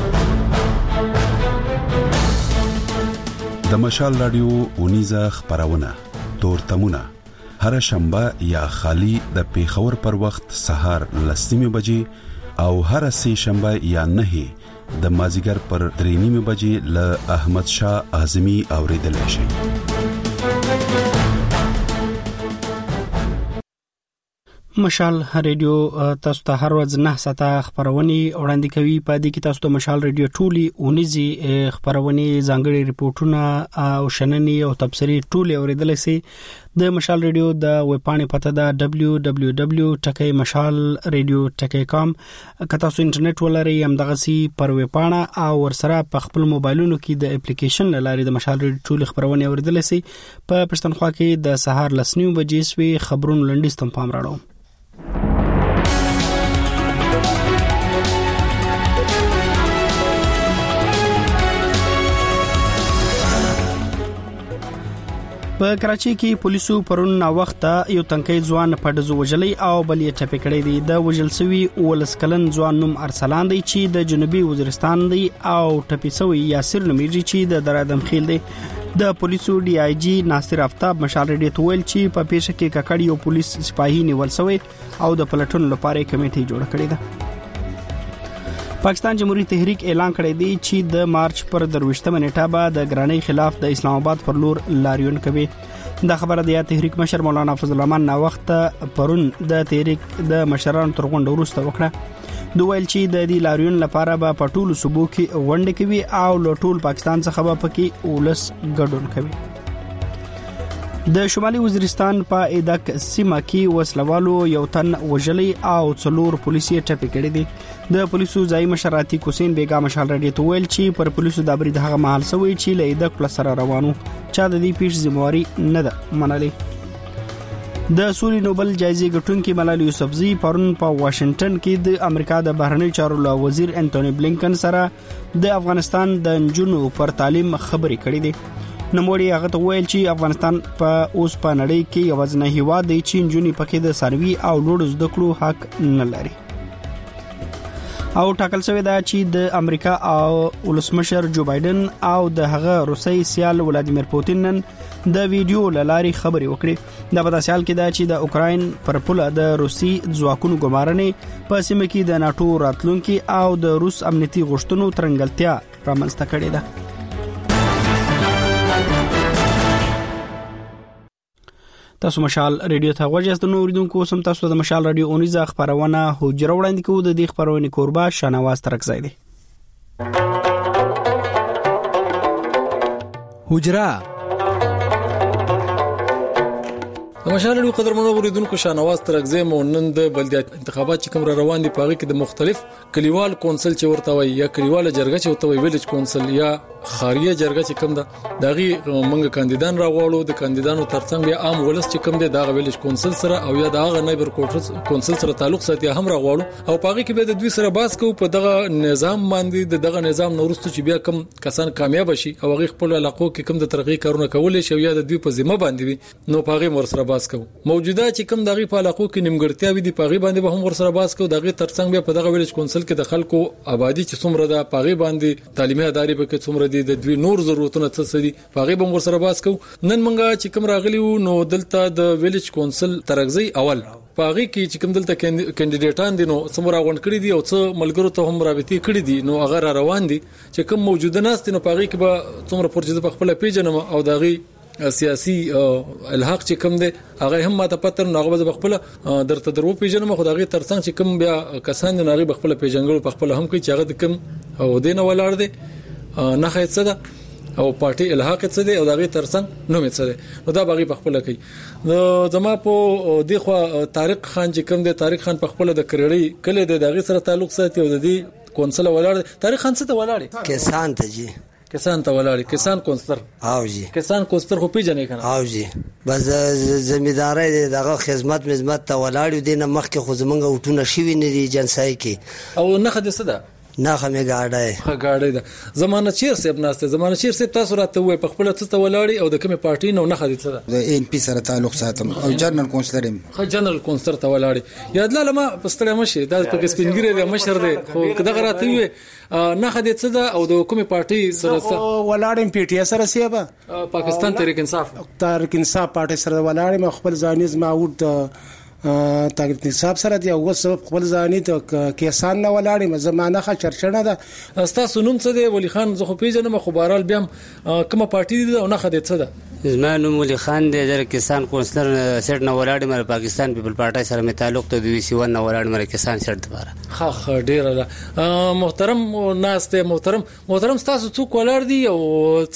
د مشال رادیو اونیزه خبرونه تور تمونه هر شنبه یا خالی د پیښور پر وخت سهار لسمه بجې او هر سه شنبه یا نه د مازیګر پر درې نیمه بجې ل احمد شاه اعظمي اوریدل شي. مشال ریډیو تاسو ته هر ورځ نه ساته خبرونه وړاندې کوي. په دې کې تاسو ته مشال ریډیو ټولي اونیزي خبرونه ځانګړي ریپورتونه او شننې او تبصري ټولي اوریدل شي. د مشال ریډیو د ویب پاڼې پته ده دبليو دبليو دبليو ټکی مشال ریډیو ټکی کام. که تاسو انټرنیټ ولرئ هم دغه سي پر ویب پاڼه او ورسره په خپل موبایلونو کې د اپلیکیشن لاري د مشال ریډیو ټولي خبرونه اوریدل شي. په پښتونخوا کې د سهار لسنیو بجې سوي خبرونو لنډیز تم پام راړو. په کراچۍ کې پولیسو پرون نا وخت یو تنکي ځوان په دزو وجلې او بل یې ټپي کړی دی. د وجل سوي ولس کلن ځوان نوم ارسلان دی چې د جنوبي وزیرستان دی او ټپي سوی یاسر نومیږي چې د درادم خیل دی. د پولیسو ډي آی جی ناصر افتاب مشال ریډیو ویل چې په پیښه کې ککړ یو پولیس سپاهي نیول شوی او د پلټون لپاره کمیټه جوړ کړې ده. پاکستان جمهوریت تحریک اعلان کړی دی چې د مارچ پر درويشتمه نیټه به د ګرانۍ خلاف د اسلام آباد پر لور لاریون کوي. د خبره د تحریک مشر مولانا فضل الرحمن نا وخت پرون د تحریک د مشرانو تر غونډه وروسته وکړه. دوی ویل چې د دې لاریون لپاره به په ټولو صوبو کې غونډه کوي او له ټول پاکستان څخه به پکې ولس ګډون کوي. د شمالي وزیرستان په ایدک سیمه کې وسلوالو یو تن وجلې او څلور پولیسي ټپي کړي دي. د پولیسو ځای مشراتي حسین بیگا مشال ریډیو ویل چې پر پولیسو د برید هغه محل سوی چې له ایدک پلس سره روانو چا د دې پیښ ذمہواری نه ده منلي. د سولې نوبل جایزې ګټونکي ملالي یوسفزي پرون په واشنگټن کې د امریکا د بهرنی چارو له وزیر انټونی بلینکن سره د افغانستان د نجونو پر تعلیم خبرې کړې دي. نموړي هغه ته ویل چې افغانستان په اوس په نړۍ کې یوازینی هیواد دی چې نجونې پکې د سروي او لوړ زده کړو حق نه لري. او ټاکل شوی دا چې د امریکا او ولسمشر جو بایدن او د هغه روسي سیال ولادیمیر پوتین نن د ویډیو لاري خبرې وکړي. دا په داسې حال کې دا چې د اوکراین پر پوله د روسي ځواکونو ګمارنې په سیمه کې د ناتو راتلونکي او د روس امنیتي غوښتنو ترنګلتیا رامنځته کړې ده. تاسو مشال ریډیو ته غوږی د نوریدونکو سم تاسو د مشال ریډیو اونیزه خبرونه هوجره وړاندې کوو. د دې خبرونه کوربه شانواز ترکزای دی. هوجره مشال ریډیو قدرمنو اوریدونکو شانواز ترکزای مونن د بلدیات انتخابات چې کوم را روان دي پاغي کې د مختلف کلیوال کونسل چې ورته وي یا کلیوال جرګه چې ورته وي ویلج کونسل یا خاریه جرګه چې کوم ده داغي منګه کاندیدان راغواړو. د کاندیدانو ترڅنګ بیا عام ولس چې کوم دي داغه ویلج کونسل سره او یا داغه نایبر کوټرز کونسل سره تعلق ساتي هم راغواړو او پاغي کې به د دوی سره باس کو په دغه نظام باندې دغه نظام نورستو چې بیا کوم کسان کامیاب شي او هغه خپل علاقو کې کوم د ترقی کارونه کول شي یا د دوی په ذمہ باندې وي نو پاغي مور سره باس کو. موجوده چې کوم دغه په علاقو کې نیمګړتیا وي دي پاغي باندې به هم ور سره باس کو. دغه ترڅنګ بیا په دغه ویلج کونسل کې د خلکو آبادی چې څومره ده پاغي باندې تعلیمي ادارې به کې څومره دي د دوی نور ضرورتونه څه دي پاغي به ور سره باس کو. نن مونږه چې کوم راغلی نو دلته د ویلج کونسل ترغزي اول پاغي کې چې کوم دلته کینډیډیټان دي نو څومره غونډ کړی دي او څو ملګرو ته هم رابطي کړی دي نو هغه روان دي چې کوم موجوده ناست نو پاغي کې به څومره پرچې په خپل پیجنم او دغه سیاسي الحاق چې کوم دی هغه هم ماته پتر نو هغه خپل درته درو پیژنم خو دغه ترڅنګ چې کوم بیا کسان نه هغه خپل پیژنګلو په خپل هم کوي چې هغه د کوم او دینه ولاړ دي نه خېڅ ده او پارټي الحاق څه دی او دغه ترڅنګ نو مې څه دی نو دا باغی په خپل کوي. نو زما په دغه طارق خان چې کوم دی طارق خان په خپل د کریړی کله د دغه سره تعلق ساتي او د دې کونسل ولاړ طارق خان څه ته ولاړ کسان ته جی کسان ته ولاړ کسان کونسلر او جی کسان کونسلر خو پیژنې کنه او جی بس زمیداري دغه خدمت مزمت ته ولاړ دي نه مخ کې خو زمونږ وټونه شوی نه دي جنسای کې او نه خدای صدا نه خمه گاډه خه گاډه ده زمانه چیر سیب ناشته زمانه چیر سیب تاسو راته وای په خپل څه ته ولاړی او د کومه پارټي نه نه خدای صدا د ان پی سره تعلق ساتم او جنرال کونسلر خه جنرال کونسلر ته ولاړی یاد لاله ما پستړی مشه دا په سپینګری د مشر دی خو کده راته وای نه خدای څه ده او د کومه پارټي سره ولاړم پی ټی سره سیبا پاکستان تحریک انصاف تحریک انصاف پارټي سره ولاړم خپل ځانیز ما وډ تحریک انصاف سره دی او سبب خپل ځاني ته کیسان نه ولاړم زمانه خا چرچنه ده تاسو نوم څه دی ولی خان زه خو پیژنم خو بهرال بیا کومه پارټي دی او نه خدای څه ده زما نوم ولي خان دی د کسان کونسلر سیټ نه ولاړ مر پاکستان پیپل پارټي سره مې تعلق ته د وی سی ون نه ولاړ مر کسان سیټ لپاره. ها ها ډیر محترم ناسته محترم محترم تاسو څوک ولاړ دي او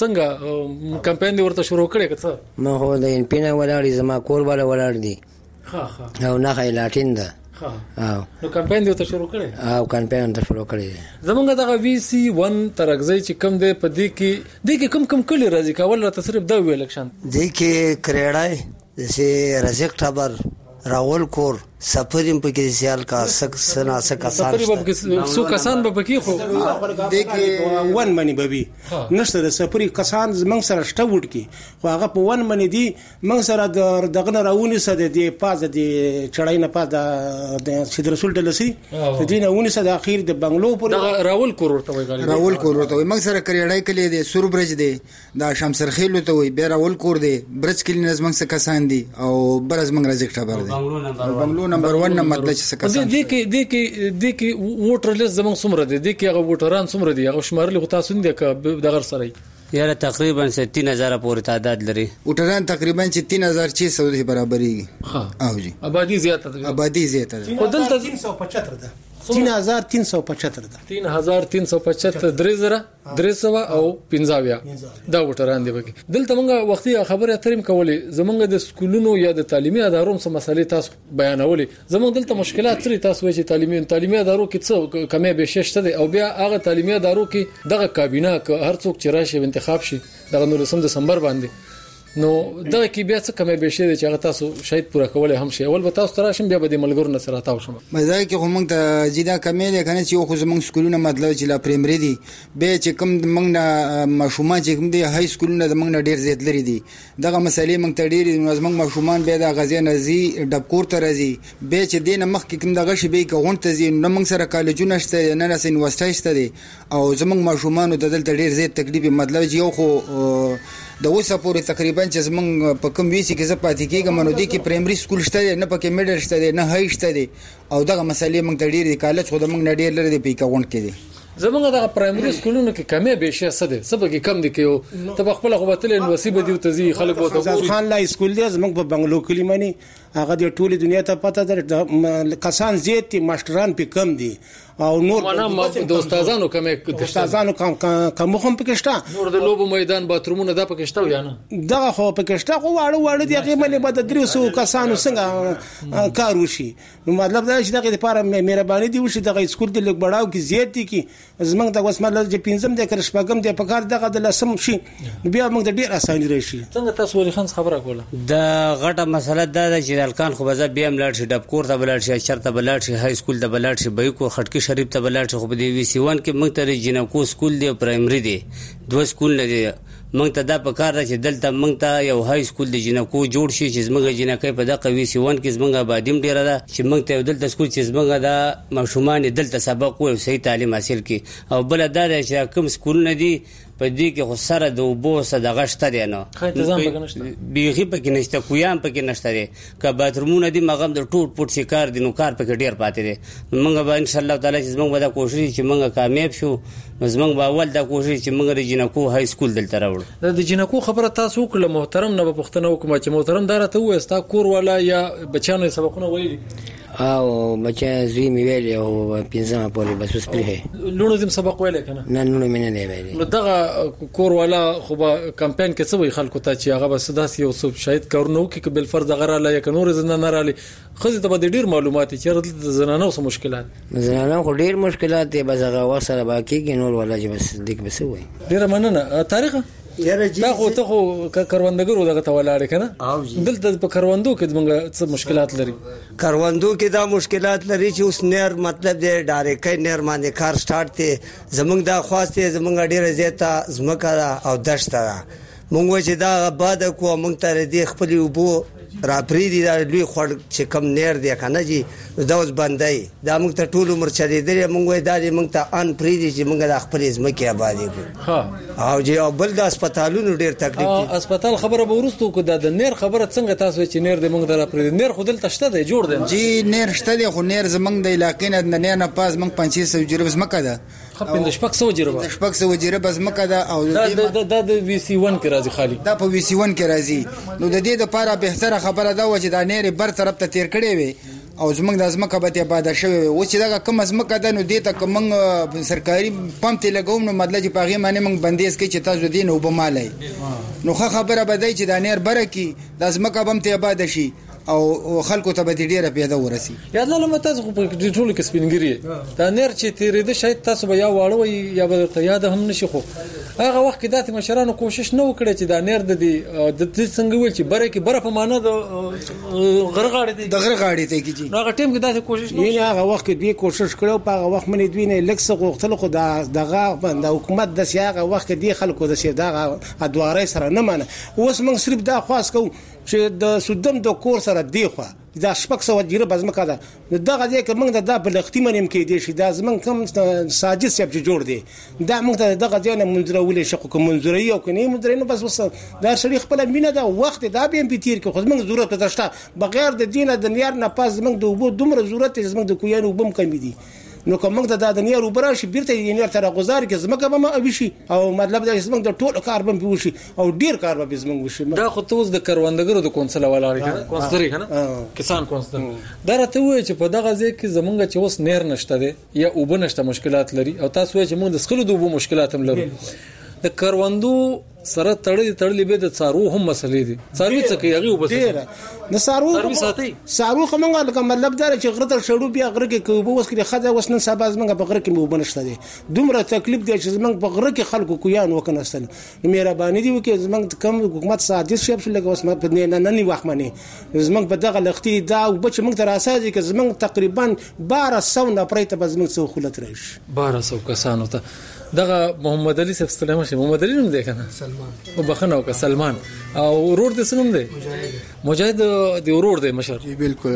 څنګه کمپاین دی ورته شروع کړی که څه؟ ما هو د ان پینه ولاړ زما کور والا ولاړ دي. ها ها او نه خای لاټین ده. ها نو کمپاین دی ته شروع کړی؟ او کمپاین ته شروع کړی. زمونږ دغه وی سی ون ترغزي چې کم دی په دې کې د کې کم کم کلی راځي کول را تصرف دا ویل الیکشن د کې کریړای چې رزق ټبر راول کور سفریم په کې سیال کا سک سنا سک سفر په کې سو کسان به پکې خو د کې ون منی ببي نشته د سفري کسان زمنګ سره شته وډ کې خو هغه په ون منی دي من سره دغه نه راونی سره د پاز د چړای نه پاز د سید رسول دلسي د دینه ونی سره د اخیر د بنگلو پر راول کور ورته وي راول کور ورته وي من سره کریړای کلی دي سور برج دي دا شمسر خیلو ته وي به راول کور دي برج کلی نظم څخه کسان دي او برز من رزق خبر دي بنگلو نمبر ون نمبر د څه کسان دي کې دي کې دي کې ووټر لیست زمون څومره دي دي کې هغه ووټران څومره دي هغه شمارل غو تاسو نه دي د غر سره یاره تقریبا تین هزار پورې تعداد لري ووټران تقریبا تین هزار چھ سو د برابرېږي. ها او جی آبادی زیاته ده آبادی زیاته ده خو دلته تین سو پچهتر ده تین هزار تین سو پچهتر ده تین هزار تین سو پچهتر درې زره درې سو او پنځاویا دا وټران دی بګي دلته موږ وختي خبره اتریم کولې زمونږ د سکولونو یا د تعلیمي ادارو سم مسلې تاسو بیانولې زمونږ دلته مشکلات سره تاسو وایي چې تعلیمي تعلیمي ادارو کې څه کمې به شته دي او بیا هغه تعلیمي ادارو کې دغه کابینه هر څوک چې راشي انتخاب شي دغه نو لسم دسمبر باندې نو دا کې بیا څه کمې به شي چې هغه تاسو شاید پوره کولای هم شي اول به تاسو تراشم بیا به د ملګرو سره تاو شم مزه کې هم ته جدا کمې ده کنه چې یو خو زمونږ سکولونه مطلب چې لا پرایمري دي به چې کوم موږ نه ماشومان چې کوم دي های سکولونه زمونږ نه ډیر زیات لري دي دغه مسلې موږ ته ډیر زمونږ ماشومان به د غزي نزي ډبکور ته راځي به چې دینه مخ کې کوم دغه شی به کوون ته زی نو موږ سره کالجونه شته نه نه یونیورسيټي شته دي او زمونږ ماشومان د دلته ډیر زیات تکلیف مطلب چې یو خو د اوسه پورې تقریبا چې زمونږ په کوم ویسي کې زه پاتې کېږم نو د کې پرایمري سکول شته نه پکې میډل شته نه هاي شته دي او دغه مسلې موږ ته ډېر دي کالج خو د موږ نه ډېر لري د پیکاوند کې دي زمونږ د پرایمري سکولونو کې کمې به شي څه دي سبا کې کم دي کې ته خپل غوتل نصیب دي او تزي خلک وته خان لا سکول دی زمونږ په بنگلو کې لمني هغه د ټولي دنیا ته پته ده کسان زیات دي ماستران په کم دي او نور د استادانو کمې د استادانو کم کم هم پکښتا نور د لوبو میدان باترومونه د پکښتا یا نه دغه خو پکښتا خو واړو واړو دي هغه باندې بعد درې سو کسانو څنګه کار وشي نو مطلب دا چې دغه لپاره مهرباني دی وشي دغه سکول د لګ بڑاو کې زیات دي کې زمنګ د وسمه لږ پینځم د کرشپګم د پکار دغه د لسم شي بیا موږ د ډیر اساني راشي څنګه تاسو ولې خان خبره کوله د غټه مسله دا د جلالکان خو بزه بیا ملاړ شي ډبکور ته بلاړ شي چرته بلاړ شي های سکول ته بلاړ شي بای کو خټکی شریف ته بلاړ شي خو د وی سی ون کې موږ ته جنکو سکول دی پرایمري دی دوه سکول نه دی موږ ته دا په کار راځي دلته موږ ته یو های سکول د جنکو جوړ شي چې موږ جنکې په دغه وی سی ون کې موږ آبادیم ډیر ده چې موږ ته دلته سکول چې موږ دا ماشومان دلته سبق او صحیح تعلیم حاصل کړي او بل دا چې کوم سکول نه دی په دې کې خو سره د وبو سره غشته دی نو تنظیم پکې نشته بیخي پکې نشته کویام پکې نشته دی که باترومونه دي مغم د ټوټ پټ شکار دي نو کار پکې ډیر پاتې دي موږ به ان شاء الله تعالی چې موږ به دا کوشش چې موږ کامیاب شو موږ به اول دا کوشش چې موږ د جنکو های سکول دلته راوړو د جنکو خبره تاسو کله محترم نه پښتنه حکومت چې محترم دارته وې ستا کور والا یا بچانو سبقونه ویلي او بچا زوی می ویل او پنځه پورې بس اوس پرې لونو زم سبق ویل کنه نه لونو مې نه ویل نو دغه کور والا خو به کمپاین کې څه وي خلکو ته چې هغه بس داسې یو څه شاید کارونه وکړي بل فرض غره لا یک نور زنه نه رالي خزي ته به ډیر معلومات چې د زنانو سره مشکلات زنانو خو ډیر مشکلات دي بس هغه وسره باقي کې نور ولا چې بس دګ بس وي ډیر مننه تاریخ دا خو ته خو کروندګرو دغه ته ولاړ کنه دلته په کروندو کې موږ څه مشکلات لري کروندو کې دا مشکلات لري چې اوس نیر مطلب دی ډایرکټ نیر باندې کار سٹارټ ته زمونږ دا خواسته زمونږ ډیره زیاته زمکه او دشت ده مونږ چې دا بعد کو مونږ ته دې خپل وبو را پری دي دا لوی خړ چې کم نیر دی کنه جی دا اوس بندای دا موږ ته ټول عمر چلی دی موږ دا موږ ته ان پری دي چې موږ د خپل ځمکه آبادی کو ها او جی او بل د هسپتالونو ډیر تکلیف دي هسپتال خبره به ورستو کو د نیر خبره څنګه تاسو چې نیر د موږ د را پری نیر خو دلته شته دی جوړ دی جی نیر شته دی خو نیر زمنګ د علاقې نه نه نه پاس موږ پنځه سوه جریب ځمکه ده خپل د شپږ سو جریبه د شپږ سو جریبه زمکه ده او دا د وی سی ون کې راځي خالی دا په وی سی ون کې راځي. نو د دې لپاره بهتره خبره ده چې دا نیر بر طرف ته تیر کړي وي او زمنګ د ازمکه به ته آباد شوی و چې دا کوم ازمکه ده نو دې ته کوم سرکاري پمپ ته لګوم نو مطلب چې پاغي معنی موږ بندیز کې چې تاسو دین او بمالای نو خه خبره بدای چې دا نیر برکی د ازمکه بم ته آباد شي او خلکو ته به ډیره پیدا ورسی. یا الله لمه تاسو په ټولو کې سپینګری دا نیر چې تیرې ده شاید تاسو به یا واړوي یا به ته یاد هم نشي. خو هغه وخت کې داتې مشرانو کوشش نه وکړي چې دا نیر د دې د څنګه ویل چې بره کې بره په معنا د غرغاړې دی د غرغاړې ته کیږي. نو هغه ټیم کې داتې کوشش نه یې هغه وخت کې دوی کوشش کړو په هغه وخت منې دوی نه لکس غوښتل خو دا دغه د حکومت د سیاغه وخت کې دی خلکو د سیدا ادوارې سره نه مانه. اوس موږ صرف دا خاص کو چې د سودم د کور سره دی خو دا شپږ سو جریبه زمکه ده دغه ځای کې موږ د بلغتی منیم کې دی شي دا زمنګ کم ساجد سیب جوړ دی دا موږ ته دغه ځای نه منځره ولې شقو کوم منځري او کني منځري نو بس وس دا شری خپل مینه دا وخت دا به ام پی تیر کې خو موږ ضرورت پته بغیر د دینه د نیار نه پاس موږ د وبو دومره ضرورت زموږ د کویانو وبم کمی دي. نو کوم موږ د دنیا روبرا شي بیرته انجینر تر غزار کې زمکه به ما وشي او مطلب د زمنګ د ټول کار به وشي او ډیر کار به زمنګ وشي. دا خو توس د کروندګرو د کونسل ولاړ کنه کونسل کنه کسان کونسل دا راته وای چې په دغه ځای کې زمونږ چې اوس نیر نشته دي یا اوبه نشته مشکلات لري او تاسو وای چې موږ د سخلو د اوبو مشکلات هم لرو. د کروندو سره تړلې تړلې به د څارو هم مسلې دي. څاروي څه کوي هغه وبس د څارو څاروي ساتي څارو خمنګ لکه مطلب دا چې غره تر شړو بیا غره کې کوبه وس کې خځه وس نن سبا زمنګ په غره کې مو بنشته دي دومره تکلیف دی چې زمنګ په غره کې خلکو کویان وکنهستل. نو مهرباني دی وکي زمنګ کم حکومت سادس شپ شل لګوس ما په نه نه وخت منی زمنګ په دغه لختي دا او بچ موږ تر اساسي کې زمنګ تقریبا بارہ سو نه پرېته به زمنګ څو خلت راشي بارہ سو کسانو ته دغه محمد علي صاحب سلام شه محمد علي نوم دی کنه سلمان او بخنه او سلمان او ورور د سنوم دی مجاهد دی ورور دی مشر جی بالکل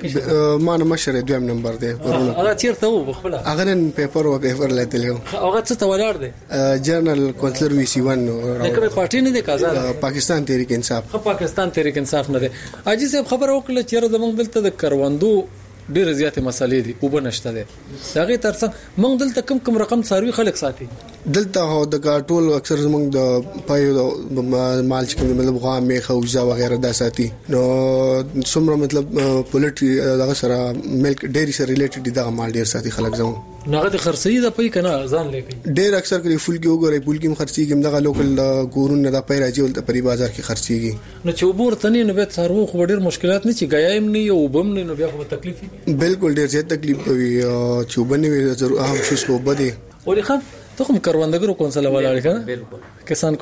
ما نه مشر دویم نمبر دی ورونه هغه چیرته وو بخبل هغه نن پیپر او پیپر لته هغه څه تولار دی جنرال کونسلر وی سی ون دغه پارټي نه دی کازا پاکستان تحریک انصاف خو پاکستان تحریک انصاف نه دی. اجي صاحب خبر وکړه چې زمونږ دلته د کروندو ډېر زیاتې مسالې دي او بنشته دي دغه ترڅنګ موږ دلته کم کم رقم څاروي خلک ساتي دلته هو د ټول اکثر زمونږ د پایو مال چې کوم مطلب غوا میخه او ځا وغیرہ د ساتي نو څومره مطلب پولیټری دغه سره ملک ډېری سره ریلیټډ دغه مال ډېر ساتي خلک زمو نغه د خرڅي د پي کنه ځان لګي ډېر اکثر کلی فول کې وګوري فول کې خرڅي کې دغه لوکل ګورون نه د پي راځي ولته په بازار کې خرڅيږي نو چې وبور تنه نو به څارو خو ډېر مشکلات نه چې غیایم نه یو وبم نه نو بیا خو تکلیف بالکل ډېر زیات تکلیف کوي چې وبنه ضرور اهم شي خو بده ولې خان ته کوم کروندګرو کونسل ولاړ کنه بالکل کسان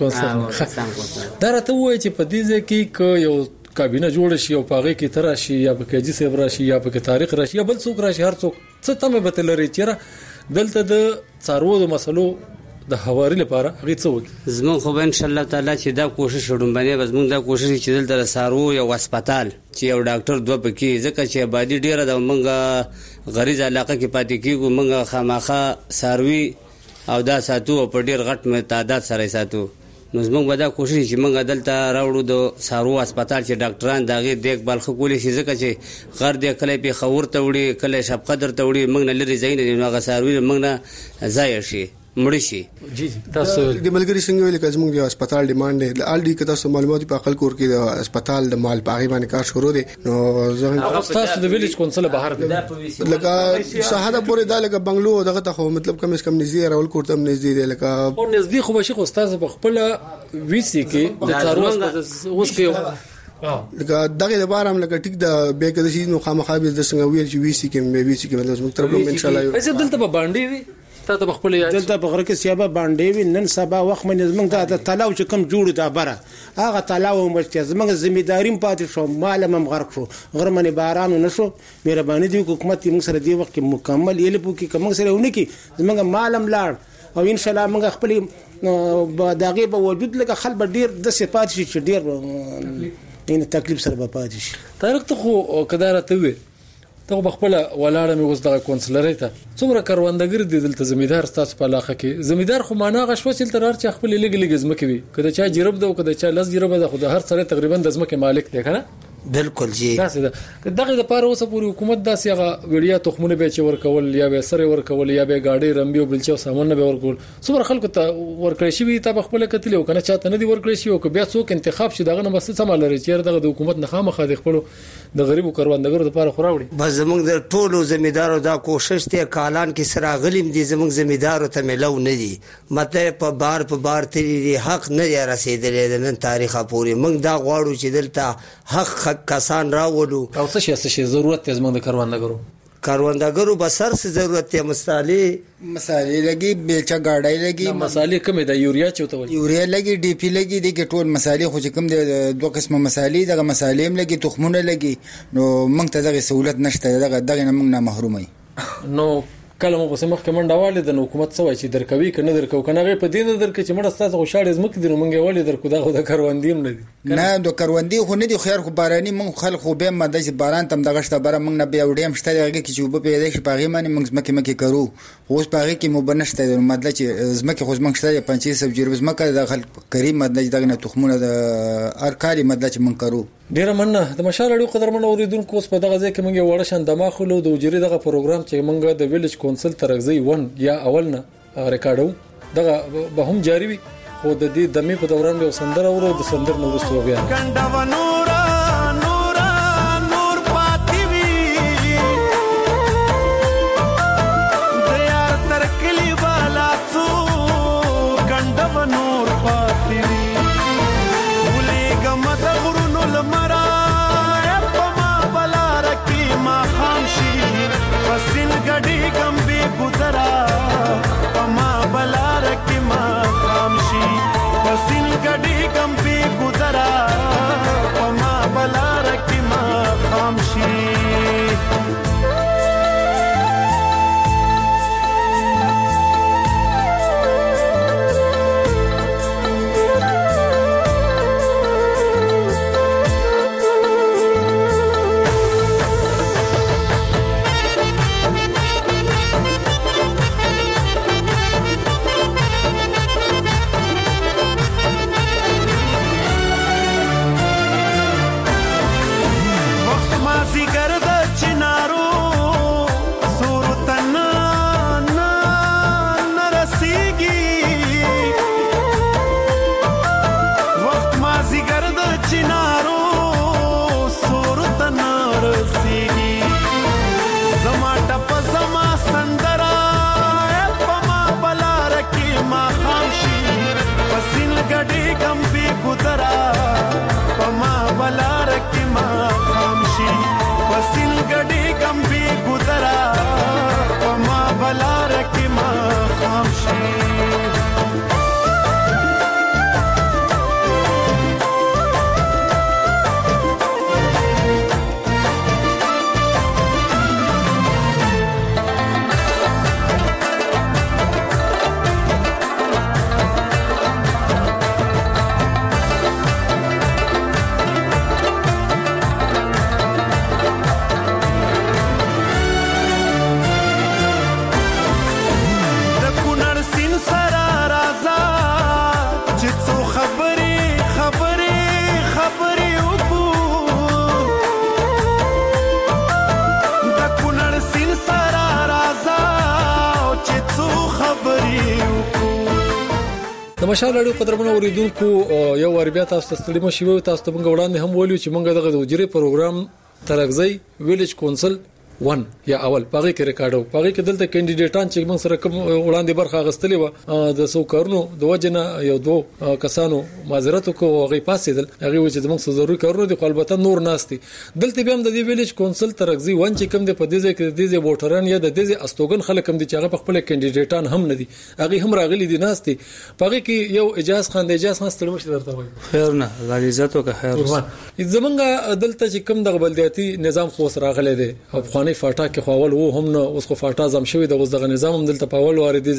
کونسل دا راته وای چې په دې ځکه کې یو کابینه جوړ شي او پاغه کې تر شي یا په کې جسم راشي یا په کې تاریخ راشي یا بل څوک راشي هر څوک څه تمه به تلري چیرې دلته د څارو د مسلو د حواري لپاره هغه څه وکړي زمون خو ان شاء الله تعالی چې دا کوشش وډم باندې بس موږ دا کوشش چې دلته څارو یو هسپتال چې یو ډاکټر دوه پکې ځکه چې آبادی ډیره د موږ غریز علاقه کې پاتې کیږو موږ خامخا څاروي او دا ساتو په ډیر غټ تعداد سره ساتو نو زموږ به دا کوشش چې موږ دلته راوړو د څارو هسپتال چې ډاکټران دغه دیکبال خو کولی شي ځکه چې غر دې کله په خور ته وړي کله شپ قدر ته وړي موږ نه لري زین نه هغه څاروي موږ نه ځای شي مړ شي. جی تاسو د ملګری څنګه ویل چې موږ د هسپتال ډیماند دی الډي که تاسو معلومات په خپل کور کې د هسپتال د مال پاغي باندې کار شروع دي نو هغه تاسو د ویلیج کونسل بهر دی لکه شهاده پورې د لکه بنگلو دغه ته کم از کم نږدې راول کوټم نږدې دی لکه او نږدې خو بشي خو استاد په خپل وی سي کې د څارو اوس کې لکه دغه د بارام لکه ټیک د به کده شي نو خامخا به د څنګه ویل چې وی سي کې مې وی سي کې مطلب تر ان شاء الله ایسه دلته به باندې وي ته په خپل یاد دلته په غره کې سیابه باندې وي نن سبا وخت منځ موږ د تلاو چې کم جوړ دا بره هغه تلاو مشته زموږ ځمېداریم پاتې شو مال هم غرق شو غره منی باران نه شو مهرباني دی حکومت موږ سره دی وخت کې مکمل یې لپاره کې کوم سره ونه کې زموږ مال هم لاړ او ان شاء الله موږ خپل داغه به وجود لکه خلب ډیر د صفات شي چې ډیر ان تکلیف سره به پاتې شي. تاریخ ته خو کدارته وي ته بخپل ولاړه مې اوس د کونسلرۍ ته څومره کروندګر دي دلته زمیدار تاسو په علاقه کې زمیدار خو معنا غشوه چې تر هر چا خپل لګ لګ زمکه وي کله چا جرب ده او کله چا لز جرب ده خو د هر سره تقریبا د زمکه مالک دی کنه بالکل جی دا څه دغه د پاره اوسه پوری حکومت داسې هغه ویډیا تخمونه به چې ورکول یا به سره ورکول یا به گاډي رمبي او بلچو سامان به ورکول څومره خلکو ته ورکړی شي ته خپل کتل او کنه چاته نه دی ورکړی شي او بیا څوک انتخاب شي دغه نه بس څه مال لري چې دغه د حکومت نه خامخا د خپل د غریبو کروندګرو لپاره خوراوړي. بس زمونږ د ټولو ځمیدارو دا کوشش ته کالان کې سره غلیم دي زمونږ ځمیدارو ته ملو نه دي مته په بار په بار تری حق نه رسیدلې د نن تاریخه پوری موږ دا غواړو چې دلته حق کسان راولو او څه شي څه شي ضرورت یې زموږ د کروندګرو کروندګرو بسر څه ضرورت یې مصالې مصالې لګي بیلچا گاډای لګي مصالې کومه د یوریا چوته وي یوریا لګي ډي پی لګي د ټول مصالې خو چې کوم د دوه قسمه مصالې دغه مصالې هم لګي تخمونه لګي نو موږ ته دغه سہولت نشته دغه دغه نه موږ نه محروم یو. نو کله مو په مخ کې منډه والي د حکومت سوي چې درکوي کنه درکو کنه غي په دین درکې چې مړه ستاسو خوشاله زمک دي مونږه والي درکو دا خو د کروندې نه دي نه د کروندې خو نه دي خیر خو باراني مونږ خلک خو به ماده چې باران تم دغه شته بار مونږ نه بیا وډیم شته دغه کې چې وب پیدا شي پاغي باندې مونږ مکه مکه کرو اوس پاغي کې مو بنشته د ماده چې زمکه خو زمک شته پنځه سب جرب زمکه د خلک کریم ماده دغه نه تخمونه د ارکاري ماده چې مونږ کرو. ډیر مننه د مشال اړو قدرمن اوریدونکو اوس په دغه ځای کې مونږ وړه شان دماخلو د وجري دغه پروګرام چې مونږ د ویلیج کونسل ترغزي ون یا اولنه ریکارډو دغه به هم جاری وي خو د دې دمه په دوران به سندر اورو د سندر نو وروسته بیا کنده ونورا نورا نور پاتې وي د یار تر کلی والا څو کنده ونور پاتې وي ولې ګمت غرونو لمرا پما بلا رکی ما خامشي پسین غډي ګم به ګذرا پما بلا رکی ما خامشي پسین غډي ګم به ګذرا پما بلا رکی ما خامشي. د مشال اړو قدرمن اوریدونکو یو ور بیا تاسو ته ستړي مشي وي تاسو ته موږ وړاندې هم ویلو چې موږ دغه د وجري پروګرام ترغزي ویلیج کونسل ون یا اول پاغي کې ریکارډو پاغي کې دلته کینډیډیټان چې موږ سره کوم وړاندې برخه غستلې و د سو کارونو د وجنه یو دوه کسانو معذرت کو غي پاسېدل هغه و چې موږ ضروري کارونه دي البته نور ناشتي دلته به هم د ویلیج کونسل ترغزي ون چې کوم د په دې ځکه د دې ووټران یا د دې استوګن خلک هم دي چې هغه خپل کینډیډیټان هم نه دي هغه هم راغلي دي ناشتي پاغي کې یو اجازه خان د اجازه خان ستړي مشه درته وایي خیر نه غالي عزت او خیر زمونږ دلته چې کوم د بلدیاتي نظام خو سره راغلي دي افغاني فاټا کې خو و هم نو اوس خو فاټا زم شوی د اوس دغه نظام هم دلته په اول واردې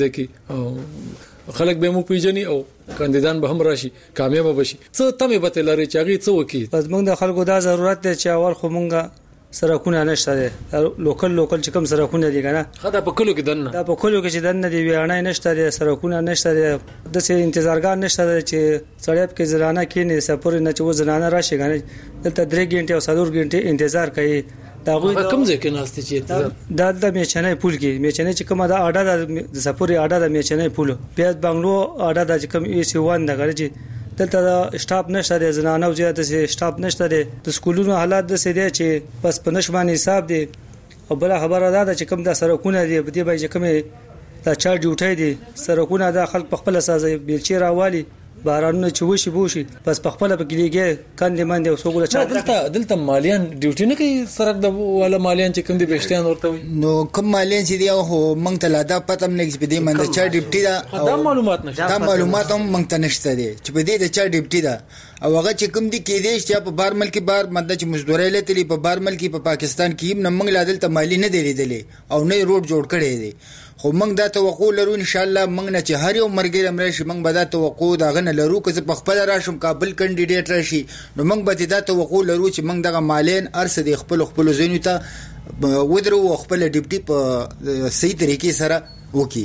ځکه خلک به مو پیژني او کاندیدان به هم راشي کامیاب بشي څه تمه به تلري چې هغه څه وکي پس موږ د خلکو دا ضرورت دی چې اول خو موږ سرکونه نشته دي لوکل لوکل چې کوم سرکونه دي کنه خدا په کلو کې دنه دا په کلو کې چې دنه دی ویانه نشته دي سرکونه نشته دي د سه انتظارګار نشته دي چې سړی په زرانه کې نه سفر نه چې و زنانه راشي کنه دلته درې غنټه او څلور غنټه انتظار کوي دا غوي کوم ځای کې ناشته چې دا د میچنې پول کې میچنې چې کومه دا اډه د سفر اډه د میچنې پول پیاز بنگلو اډه د کوم ای سی وان د غړي دلته دا سټاپ نشته د زنانه او زیاته سي سټاپ نشته د سکولونو حالات د سې دي چې بس په نشمانه حساب دي او بل خبره ده چې کوم د سرکونه دي په دې باندې کومه دا چار ډیوټي دي سرکونه د خلک په خپل اساس بیلچې راوالي بارانونه چې وشي بوشي بس په خپل په کلیګه کاندې باندې او سوګل چا دلته دلته مالیان ډیوټي نه کوي سرک د ولا مالیان چې کوم دي بهشتيان ورته وي نو کوم مالیان چې دی او مونږ ته لا دا پته هم نه چې په دې باندې چا ډیوټي دا دا معلومات نشته دا معلومات هم مونږ ته نشته دي چې په دې د چا ډیوټي دا او هغه چې کوم دي کې دي چې په بار ملک بار مده چې مزدوري لته په بار ملک په پاکستان کې هم موږ لا دلته مالی نه دی لیدلې او نه روډ جوړ کړي دي خو موږ دا توقع لرو ان شاء الله موږ نه چې هر یو مرګ امر شي موږ به دا توقع دا غنه لرو که په خپل راشم کابل کاندیډیټ راشي نو موږ به دا توقع لرو چې موږ دغه مالین ارس د خپل خپل زینو ته ودرو خپل ډیپټي په صحیح طریقې سره وکي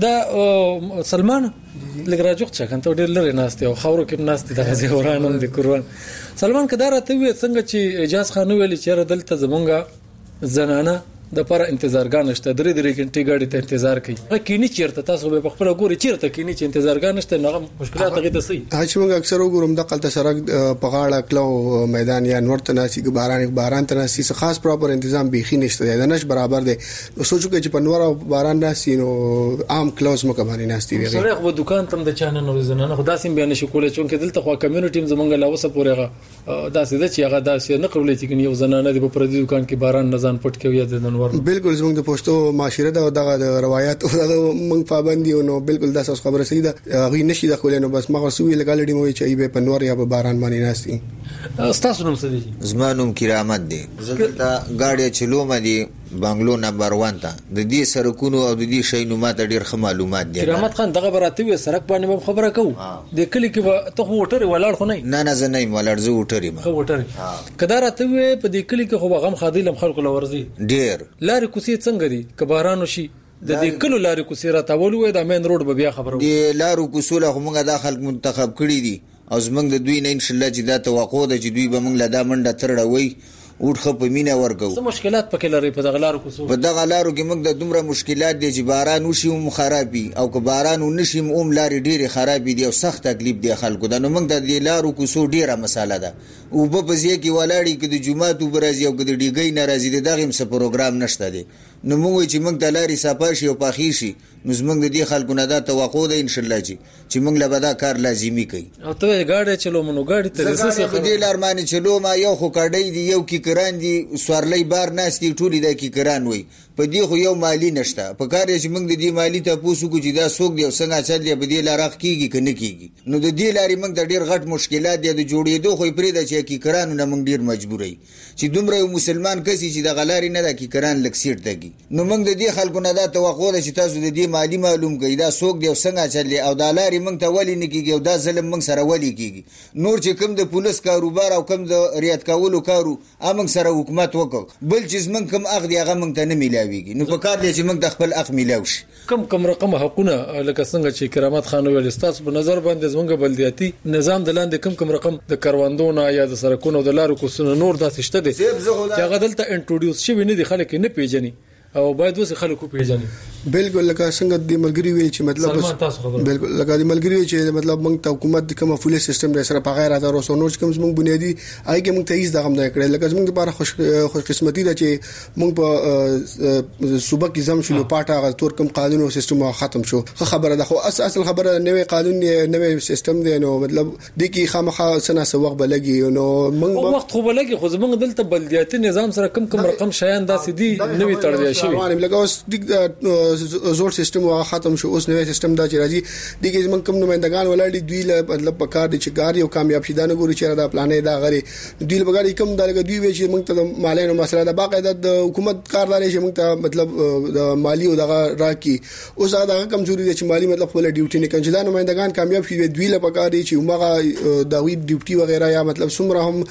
دا سلمان لګراجوخ چې کنه ډېر لري ناشته او خاورو کې ناشته د غزي ورانم د قربان سلمان کدار ته وي څنګه چې اجازه خان ویل چې دلته زمونږه زنانه د پر انتظارګان نشته درې درې غنټې ګاډي ته انتظار کوي کینی چیرته تاسو به خپل ګوري چیرته کینی چې انتظارګان نشته نو مشکلات هغه ته صحیح هڅه موږ اکثر وګورم د قلت سرک په غاړه کلو میدان یا نور تناسي باران باران تناسي خاص پراپر تنظیم بيخي نشته د نش برابر دی سوچو کې چې په نور باران ناسي نو عام کلوز مکه باندې ناشتي وي سره خو دکان تم د چانه نور زنانه خدا سیم بیان شي کولای چون کې دلته خو کمیونټي زمونږ لا وسه پورېغه داسې د چې هغه داسې نه قبول چې یو زنانه د په پردي دکان کې باران نزان پټ کوي د نور بالکل زموږ د پښتو معاشره دا دغه روایت او د موږ پابندي نو بالکل دا څه خبره سي دا غي نشي د خلینو بس مغه سوي لګالډي مو چې به په نور یا په باران باندې ناشتي تاسو نوم څه دي زمانوم کرامت دي زلته گاډي چلوم دي بنگلو نمبر واحد ته د دې سرکونو او د دې شینو ماته ډیر ښه معلومات دي کرامت خان دغه براته وي سرک باندې خبره کوو د کلی کې ته وټر ولاړ خو نه نه نه زه نه ولاړ زه وټر ما خو وټر کدارته وي په دې کلی کې خو غم خادلم خلکو لورزي ډیر لارې کوسي څنګه دي کبارانو شي د دې کلو لارې کوسي را تاول وي د مین روډ به بیا خبره دي لارو کوسوله هم د خلک منتخب کړي دي او زمنګ د دوی نه ان شاء الله چې دا توقع ده چې دوی به موږ له دا منډه ترړوي ورخه په مینا ورګو څه مشکلات پکې لري په دغه لارو کوسو په دغه لارو کې موږ د دومره مشکلات دي چې باران وشي او خرابي او که باران ونشي اوم لارې ډېری خرابي دي او سخت تکلیف دي خلکو دا نو موږ د دې لارو کوسو ډیره مساله ده او په بځای کې ولاړی کې د جمعه تو برازي او د ډیګي ناراضي دي دغه څه پروګرام نشته دي نو موږ چې موږ د لارې صفاشي او پاخیشي نو زمونږ د دې خلکو نه دا توقع ده ان شاء الله چې چې موږ له بدا کار لازمي کوي او ته گاډي چلو مونږ گاډي ته رسېږي په دې لار باندې چلو ما یو خو کډای دی یو کی کران دی سوارلې بار ناشتي ټولې د کی کران وي په دې خو یو مالی نشته په کار چې موږ د دې مالی ته پوسو کو چې دا سوق دی څنګه چل دی په دې لار کېږي کنه کېږي نو د دې لارې موږ د ډیر غټ مشکلات دي د جوړېدو خو پرې د چې کی کران نه موږ ډیر مجبورای چې دومره مسلمان کسي چې د غلاري نه د کی کران لکسیر تګي نو موږ د دې خلکو نه دا توقع ده چې تاسو د دې مالی معلوم کړئ دا سوق دی څنګه چل دی او د لارې موږ ته ولې نه کېږي او دا ظلم موږ سره ولې کېږي نور چې کوم د پولیس کاروبار او کوم د ریاض کولو کارو امنګ سره حکومت وکړ بل چې موږ کوم اخ دی هغه موږ ته نه ملاويږي نو په کار چې موږ د خپل اخ ملاوش کم کم رقم حقونه لکه څنګه چې کرامت خان ویل استاد په نظر باندې زمونږ بلدیاتي نظام د لاندې کم کم رقم د کاروندونو یا د سرکونو د لارو کوسونو نور داسې شته دي چې هغه دلته انټروډیوس شوی نه دي خلک نه پیژني او باید وسه خلکو پیژني بالکل لکه څنګه د ملګری ویل چې مطلب بالکل لکه د ملګری چې مطلب موږ ته حکومت د کومه فول سیستم د سره په غیر ازار او نور کوم موږ بنیادی آی کې موږ ته هیڅ دغه نه کړل لکه موږ لپاره خوش خوش قسمتي ده چې موږ په صوبه کې زم شلو پاټه غ تور کوم قانون او سیستم ختم شو خبره ده خو اصل خبره نوې قانون نوې سیستم دی نو مطلب د کی خامخا سنا سو وخت بلګي نو موږ وخت خو بلګي خو موږ دلته بلدیاتي نظام سره کم کم رقم شایان داسې دي نوې تړل شي لکه اوس د زوړ سیستم او ختم شو اوس نوې سیستم دا چې راځي د کې زمون کوم نمائندگان ولاړ دوی له مطلب په کار دي چې ګار یو کامیاب شي دا نه ګوري چې دا پلانې دا غري دوی له بغیر کوم دغه دوی وی چې موږ ته مالینو مسله دا باقاعده د حکومت کارداري چې موږ ته مطلب د مالی او دغه راکی اوس دا کمزوري دي چې مالی مطلب خپل ډیوټي نه کوي چې دا نمائندگان کامیاب شي دوی له پکار دي چې موږ د وی ډیوټي وغیرہ یا مطلب څومره هم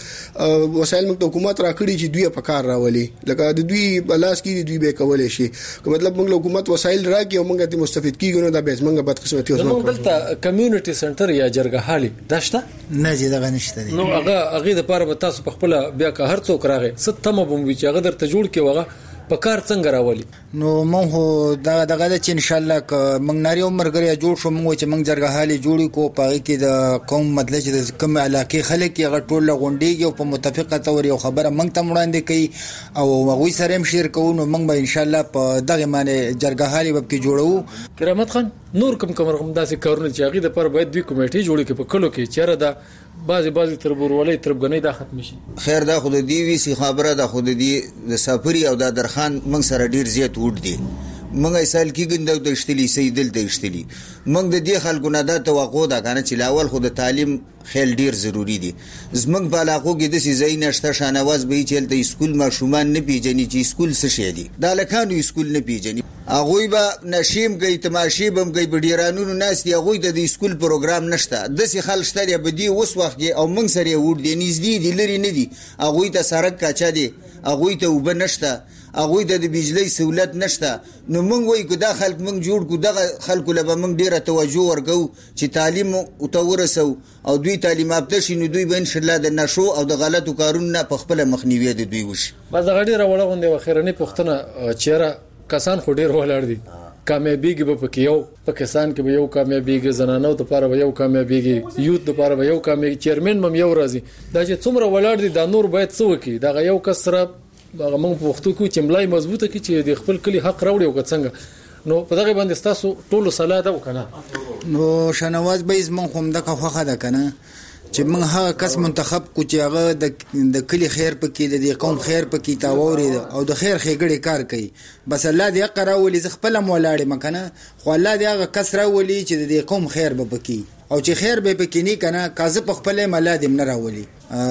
وسایل موږ حکومت راکړي چې دوی په کار راولي لکه د دوی بلاس کې دوی به کولای شي مطلب موږ حکومت وسایل راکړي او موږ ته مستفید کیږو نو دا به موږ بد قسمتي اوس موږ دلته کمیونټي سنټر یا جرګه حالي داشته نه چې دا غنښت دي نو هغه هغه د پاره به تاسو په خپل بیا که هر څوک راغی ستمه بوم وی چې هغه درته جوړ کې وغه په کار څنګه راولي نو مونږ دا دغه چې ان شاء الله ک مونږ ناری عمر غړي جوړ شو مونږ چې مونږ جرګه حالي جوړی کو پاره کې د قوم مطلب چې کوم علاقې خلک یې غټول غونډيږي او په متفقه تور یو خبره مونږ ته وړاندې کوي او هغه سره هم شیر کوو نو مونږ به ان شاء الله په دغه معنی جرګه حالي وب کې جوړو کرامت خان نور کوم کوم رقم داسې کارونه چې هغه د پر باید دوی کمیټي جوړي کې په کلو کې چیرې دا بعضی بعضی تربورولې تربګنې دا ختم شي خیر دا خود دی وی سی خبره دا خود دی د سفری او د درخان موږ سره ډیر زیات وډ دی موږ ایسال کې ګند د اشتلی سیدل د اشتلی موږ د دې خلکو نه دا توقع دا کنه چې لاول خود تعلیم خیل ډیر ضروری دي زمنګ په علاقو کې د سي زین نشته شانواز به چلته اسکول ماشومان نه پیژني چې اسکول څه شي دي دا لکانو اسکول نه پیژني هغه به نشیم کوي تماشې بم کوي بډیرانو ناس دی هغه د اسکول پروګرام نشته د سي خلک شته به دی اوس وخت او موږ سره وډ دي نږدې دي لري نه دي هغه ته سرک کاچا دي هغه ته وب نشته هغه د بجلی سہولت نشته نو موږ وایو دا خلک موږ جوړ کو دغه خلکو له موږ ډیره توجه ورکو چې تعلیم او تورسو او دوی تعلیم یافته شي نو دوی به ان شاء الله د نشو او د غلطو کارونو په خپل مخنیوي د دوی وشي بس دا غډي راوړه غونډه وخیرنی پښتنه چیرې کسان خو ډیر ولاړ دي کامیابیږي په پکې یو پاکستان کې به یو کامیابیږي زنانو ته لپاره به یو کامیابیږي یوت ته لپاره به یو کامیابی چیرمن مم یو راځي دا چې څومره ولاړ دي دا نور باید څه وکي دا یو کس سره هغه موږ په وختو کې چې ملای مضبوطه کی چې د خپل کلی حق راوړي او څنګه نو په دغه باندې تاسو ټولو صلاح ده وکنه نو شنواز به زمون کوم دغه خوخه ده کنه چې موږ هغه کس منتخب کو چې هغه د د کلی خیر پکې د قوم خیر پکې تاوري او د خیر خېګړې کار کوي بس الله دې قراولي ز خپل مولاړي مکنه خو الله دې هغه کس راولي چې د قوم خیر به پکې او چې خیر به پکې نه کنه کاذب خپل ملادم نه راولي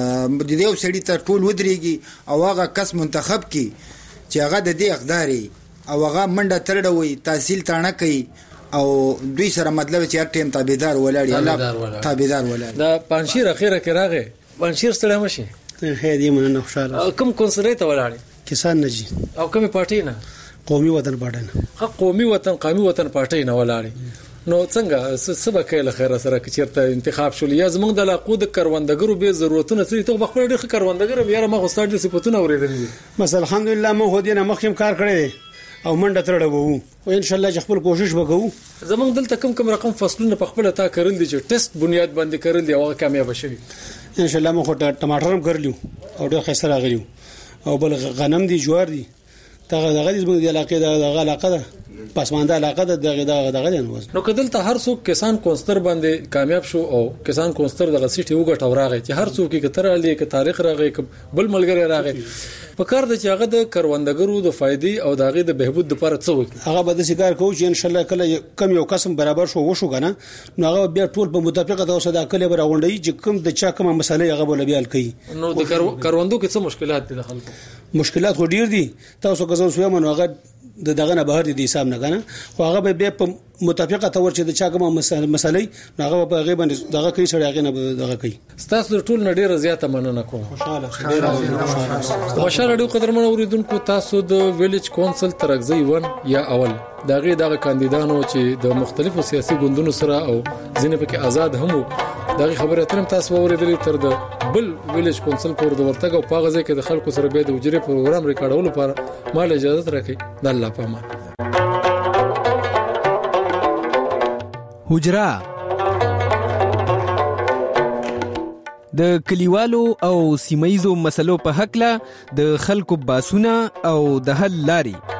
د دې یو سړی ته ټول ودرېږي او هغه کس منتخب کی چې هغه د دې اقداري او هغه منډه ترډوي تحصیل تانه کوي او دوی سره مطلب چې هر ټیم تابعدار ولاړی الله تابعدار ولاړ دا پنځیر اخیره کې راغی پنځیر ستړی مشي هې دې مننه خوشاله کوم کونسلې ته ولاړی کسان نجی او کومه پارټي نه قومي وطن پارټي نه قومي وطن قومي وطن پارټي نه ولاړی نو څنګه سبا کله خیر سره کچیرته انتخاب شول یا زمونږ د علاقو د کاروندګرو به ضرورتونه څه ته خپل ډېر کاروندګر یاره ما غوستاډ صفاتونه اوریدلې مثلا الحمدلله مو هو دې نه مخکم کار کړی او منډه ترړو او ان شاء الله خپل کوشش وکړو زمونږ دلته کم کم رقم فصلونه په خپل تا کړل دي چې ټیسټ بنیاد باندې کړل دي او کامیاب شوي ان شاء الله مو ټماټر هم کړلیو او ډېر خسته راغلیو او بل غنم دي جوار دي دغه دغه زموږ د علاقې دغه علاقه ده پسمانده علاقه ده دغه دغه دغه نه نو کدل ته هر څوک کسان کونستر باندې کامیاب شو او کسان کونستر دغه سیټي وګټ او راغی چې هر څوک کې کتر علي کې تاریخ راغی بل ملګری راغی په کار د چې هغه د کاروندګرو د فائدې او دغه د بهبود لپاره څه وکړي هغه به د سیګار کوو چې ان شاء الله کله کم یو قسم برابر شو وشو کنه نو هغه بیا ټول په متفقه توسه د کله بر غونډي چې کوم د چا کومه مسله هغه بل بیا کوي نو د کاروندو کې څه مشکلات دي خلکو مشکلات خو ډیر دي تاسو که زو منو هغه د دغه نه بهر دي حساب نه کنه خو هغه به په متفقه تور چې د چا کومه مسلې هغه په غیبه دغه کوي سړی هغه نه دغه کوي تاسو ټول نه ډیره زیاته مننه کوم خوشاله خوشاله ډیره قدرمن اوریدونکو تاسو د ویلیج کونسل ترغزی ون یا اول دغه دغه کاندیدانو چې د مختلفو سیاسي ګوندونو سره او ځینې پکې آزاد هم دغه خبره ترم تاسو اوریدلې تر د بل ویلیج کونسل پور د ورتګ او پاغه ځکه د خلکو سره به د وجري پروګرام ریکارډولو لپاره مال اجازه راکړي د الله پامان حجرا د کلیوالو او سیمایزو مسلو په حق له د خلکو باسونه او د حل لاري